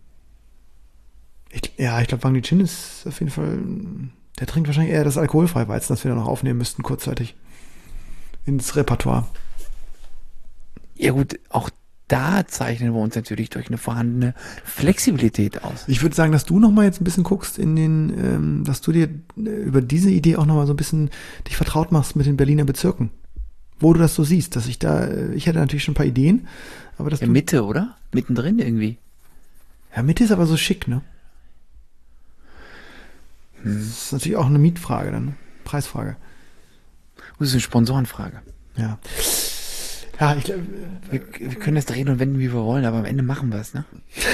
Ich, ja, ich glaube, Wang Lichin ist auf jeden Fall, der trinkt wahrscheinlich eher das alkoholfreie Weizen, das wir da noch aufnehmen müssten, kurzzeitig. Ins Repertoire. Ja gut, auch da zeichnen wir uns natürlich durch eine vorhandene Flexibilität aus. Ich würde sagen, dass du noch mal jetzt ein bisschen guckst in den, ähm, dass du dir äh, über diese Idee auch noch mal so ein bisschen dich vertraut machst mit den Berliner Bezirken. Wo du das so siehst, dass ich da, äh, ich hätte natürlich schon ein paar Ideen, aber dass Ja, du, Mitte, oder? Mittendrin irgendwie. ja, Mitte ist aber so schick, ne? Das ist natürlich auch eine Mietfrage dann, ne? Preisfrage. Das ist eine Sponsorenfrage. Ja. Ja, ich glaube, Wir, wir können das drehen und wenden, wie wir wollen, aber am Ende machen wir es, ne?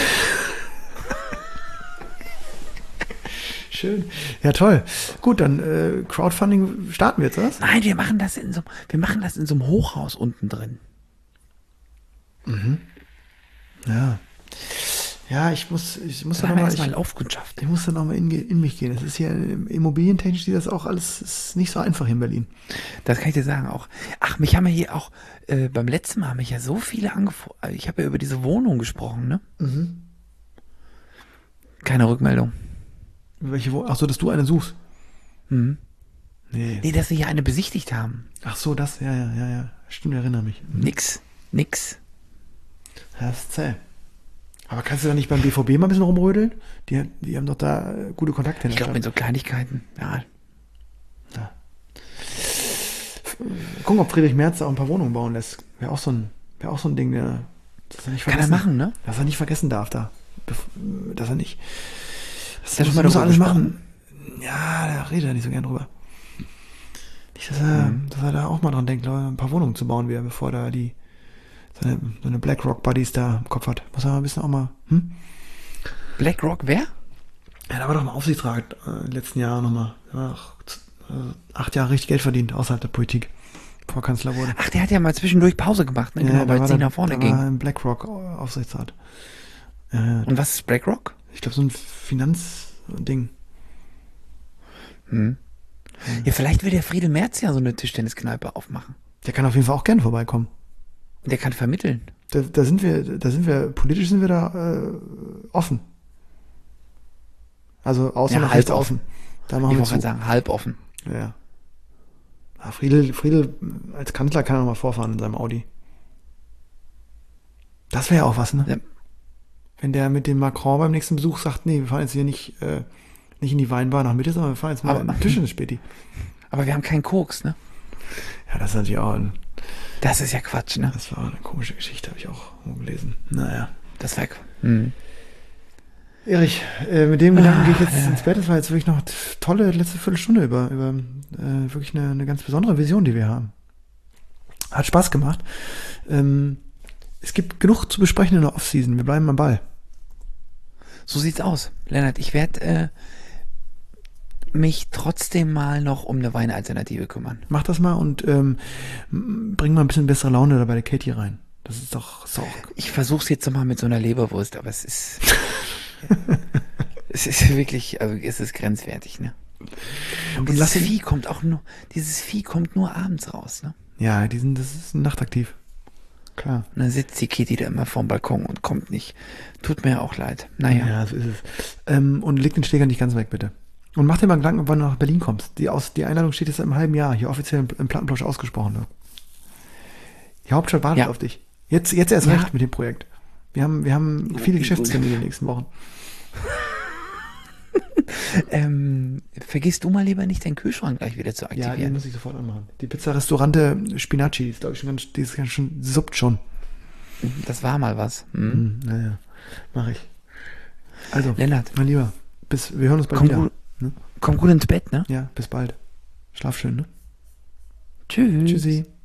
schön. Ja, toll. Gut, dann äh, Crowdfunding starten wir jetzt, was? Nein, wir machen das in so, wir machen das in so einem Hochhaus unten drin. Ja. Ja, ich muss, ich muss da Dann haben wir nochmal, erstmal ich, Laufkundschaft. ich muss da nochmal in, in mich gehen. Es ist hier immobilientechnisch, sieht das auch alles, ist nicht so einfach hier in Berlin. Das kann ich dir sagen auch. Ach, mich haben ja hier auch, äh, beim letzten Mal haben mich ja so viele angefragt. Ich habe ja über diese Wohnung gesprochen, ne? Mhm. Keine Rückmeldung. Welche, Wo- ach so, dass du eine suchst? Mhm. Nee. Nee, dass sie hier eine besichtigt haben. Ach so, das, ja, ja, ja, ja. Stimmt, erinnere mich. Nix, nix. Ja, das ist zäh. Aber kannst du da nicht beim B V B mal ein bisschen rumrödeln? Die, die haben doch da äh, gute Kontakte in Ich der glaube, mit Stadt. so Kleinigkeiten, ja. Ja. Gucken, ob Friedrich Merz da auch ein paar Wohnungen bauen lässt. Wäre auch so ein, wäre auch so ein Ding, der, dass er nicht Kann er vergessen, machen, ne? dass er nicht vergessen darf da. Bef- Dass er nicht. Das Hast du muss, mal muss er darüber alles gesprochen? machen. Ja, da redet er nicht so gern drüber. Nicht, dass er, Mhm. dass er da auch mal dran denkt, Leute, ein paar Wohnungen zu bauen, wieder, bevor da die seine, seine BlackRock-Buddies da im Kopf hat. Muss er mal ein bisschen auch mal, hm? BlackRock, wer? Ja, da war doch mal Aufsichtsrat äh, in den letzten Jahren nochmal. Da war auch, äh, acht Jahre richtig Geld verdient außerhalb der Politik, bevor er Kanzler wurde. Ach, der hat ja mal zwischendurch Pause gemacht, ne? Ja, Genau, da weil war es nicht der- nach vorne da ging. war im BlackRock-Aufsichtsrat. Ja, ja. Und was ist BlackRock? Ich glaube, so ein Finanzding. Hm. Ja, vielleicht will der Friedel Merz ja so eine Tischtenniskneipe aufmachen. Der kann auf jeden Fall auch gerne vorbeikommen. Und der kann vermitteln. Da, da sind wir, da sind wir, politisch sind wir da äh, offen. Also außer Ja, noch halb rechts außen. Da machen Ich wir wollte zu. gerade sagen, halb offen. Ja, ja. Ah, Friedel, Friedel als Kanzler kann er noch mal vorfahren in seinem Audi. Das wäre ja auch was, ne? Ja. Wenn der mit dem Macron beim nächsten Besuch sagt, nee, wir fahren jetzt hier nicht, äh, nicht in die Weinbar nach Mitte, sondern wir fahren jetzt mal Aber- in den Tisch ins Späti. Aber wir haben keinen Koks, ne? Ja, das ist natürlich auch ein, Das ist ja Quatsch, ne? das war eine komische Geschichte, habe ich auch gelesen. Naja. Das war. Hm. Erich, äh, mit dem Gedanken gehe ich jetzt ja. ins Bett. Das war jetzt wirklich noch eine tolle letzte Viertelstunde über, über äh, wirklich eine, eine ganz besondere Vision, die wir haben. Hat Spaß gemacht. Ähm, es gibt genug zu besprechen in der Offseason. Wir bleiben am Ball. So sieht's aus. Lennart, ich werde äh, mich trotzdem mal noch um eine Weinalternative kümmern. Mach das mal und ähm, m- bring mal ein bisschen bessere Laune da bei der Katie rein. Das ist doch, ist doch Ich versuch's jetzt nochmal mit so einer Leberwurst, aber es ist. es ist wirklich, also es ist grenzwertig, ne? Und dieses lass ihn- Vieh kommt auch nur, dieses Vieh kommt nur abends raus, ne? ja, die sind, das ist nachtaktiv. Klar. Und dann sitzt die Kitty da immer vorm Balkon und kommt nicht. Tut mir auch leid. Naja. Ja, so ist es. Ähm, und leg den Steger nicht ganz weg, bitte. Und mach dir mal Gedanken, wann du nach Berlin kommst. Die, Aus, die Einladung steht jetzt im halben Jahr, hier offiziell im, im Plattenplausch ausgesprochen. Ne? Die Hauptstadt wartet Ja. auf dich. Jetzt, jetzt erst Ja. recht mit dem Projekt. Wir haben, wir haben viele Geschäftstermine in den nächsten Wochen. Ähm, vergisst du mal lieber nicht, den Kühlschrank gleich wieder zu Ja, die aktivieren. muss ich sofort anmachen. Die Pizza Restaurante Spinacci, die ist, glaube ich, schon ganz, die ist ganz schon, suppt schon. Das war mal was. Hm. Hm, naja, mach ich. Also, Lennart, mein Lieber, bis, wir hören uns bald komm wieder. gut, Ne? komm gut ins Bett, ne? Ja, bis bald. Schlaf schön, ne? Tschüss. Tschüssi.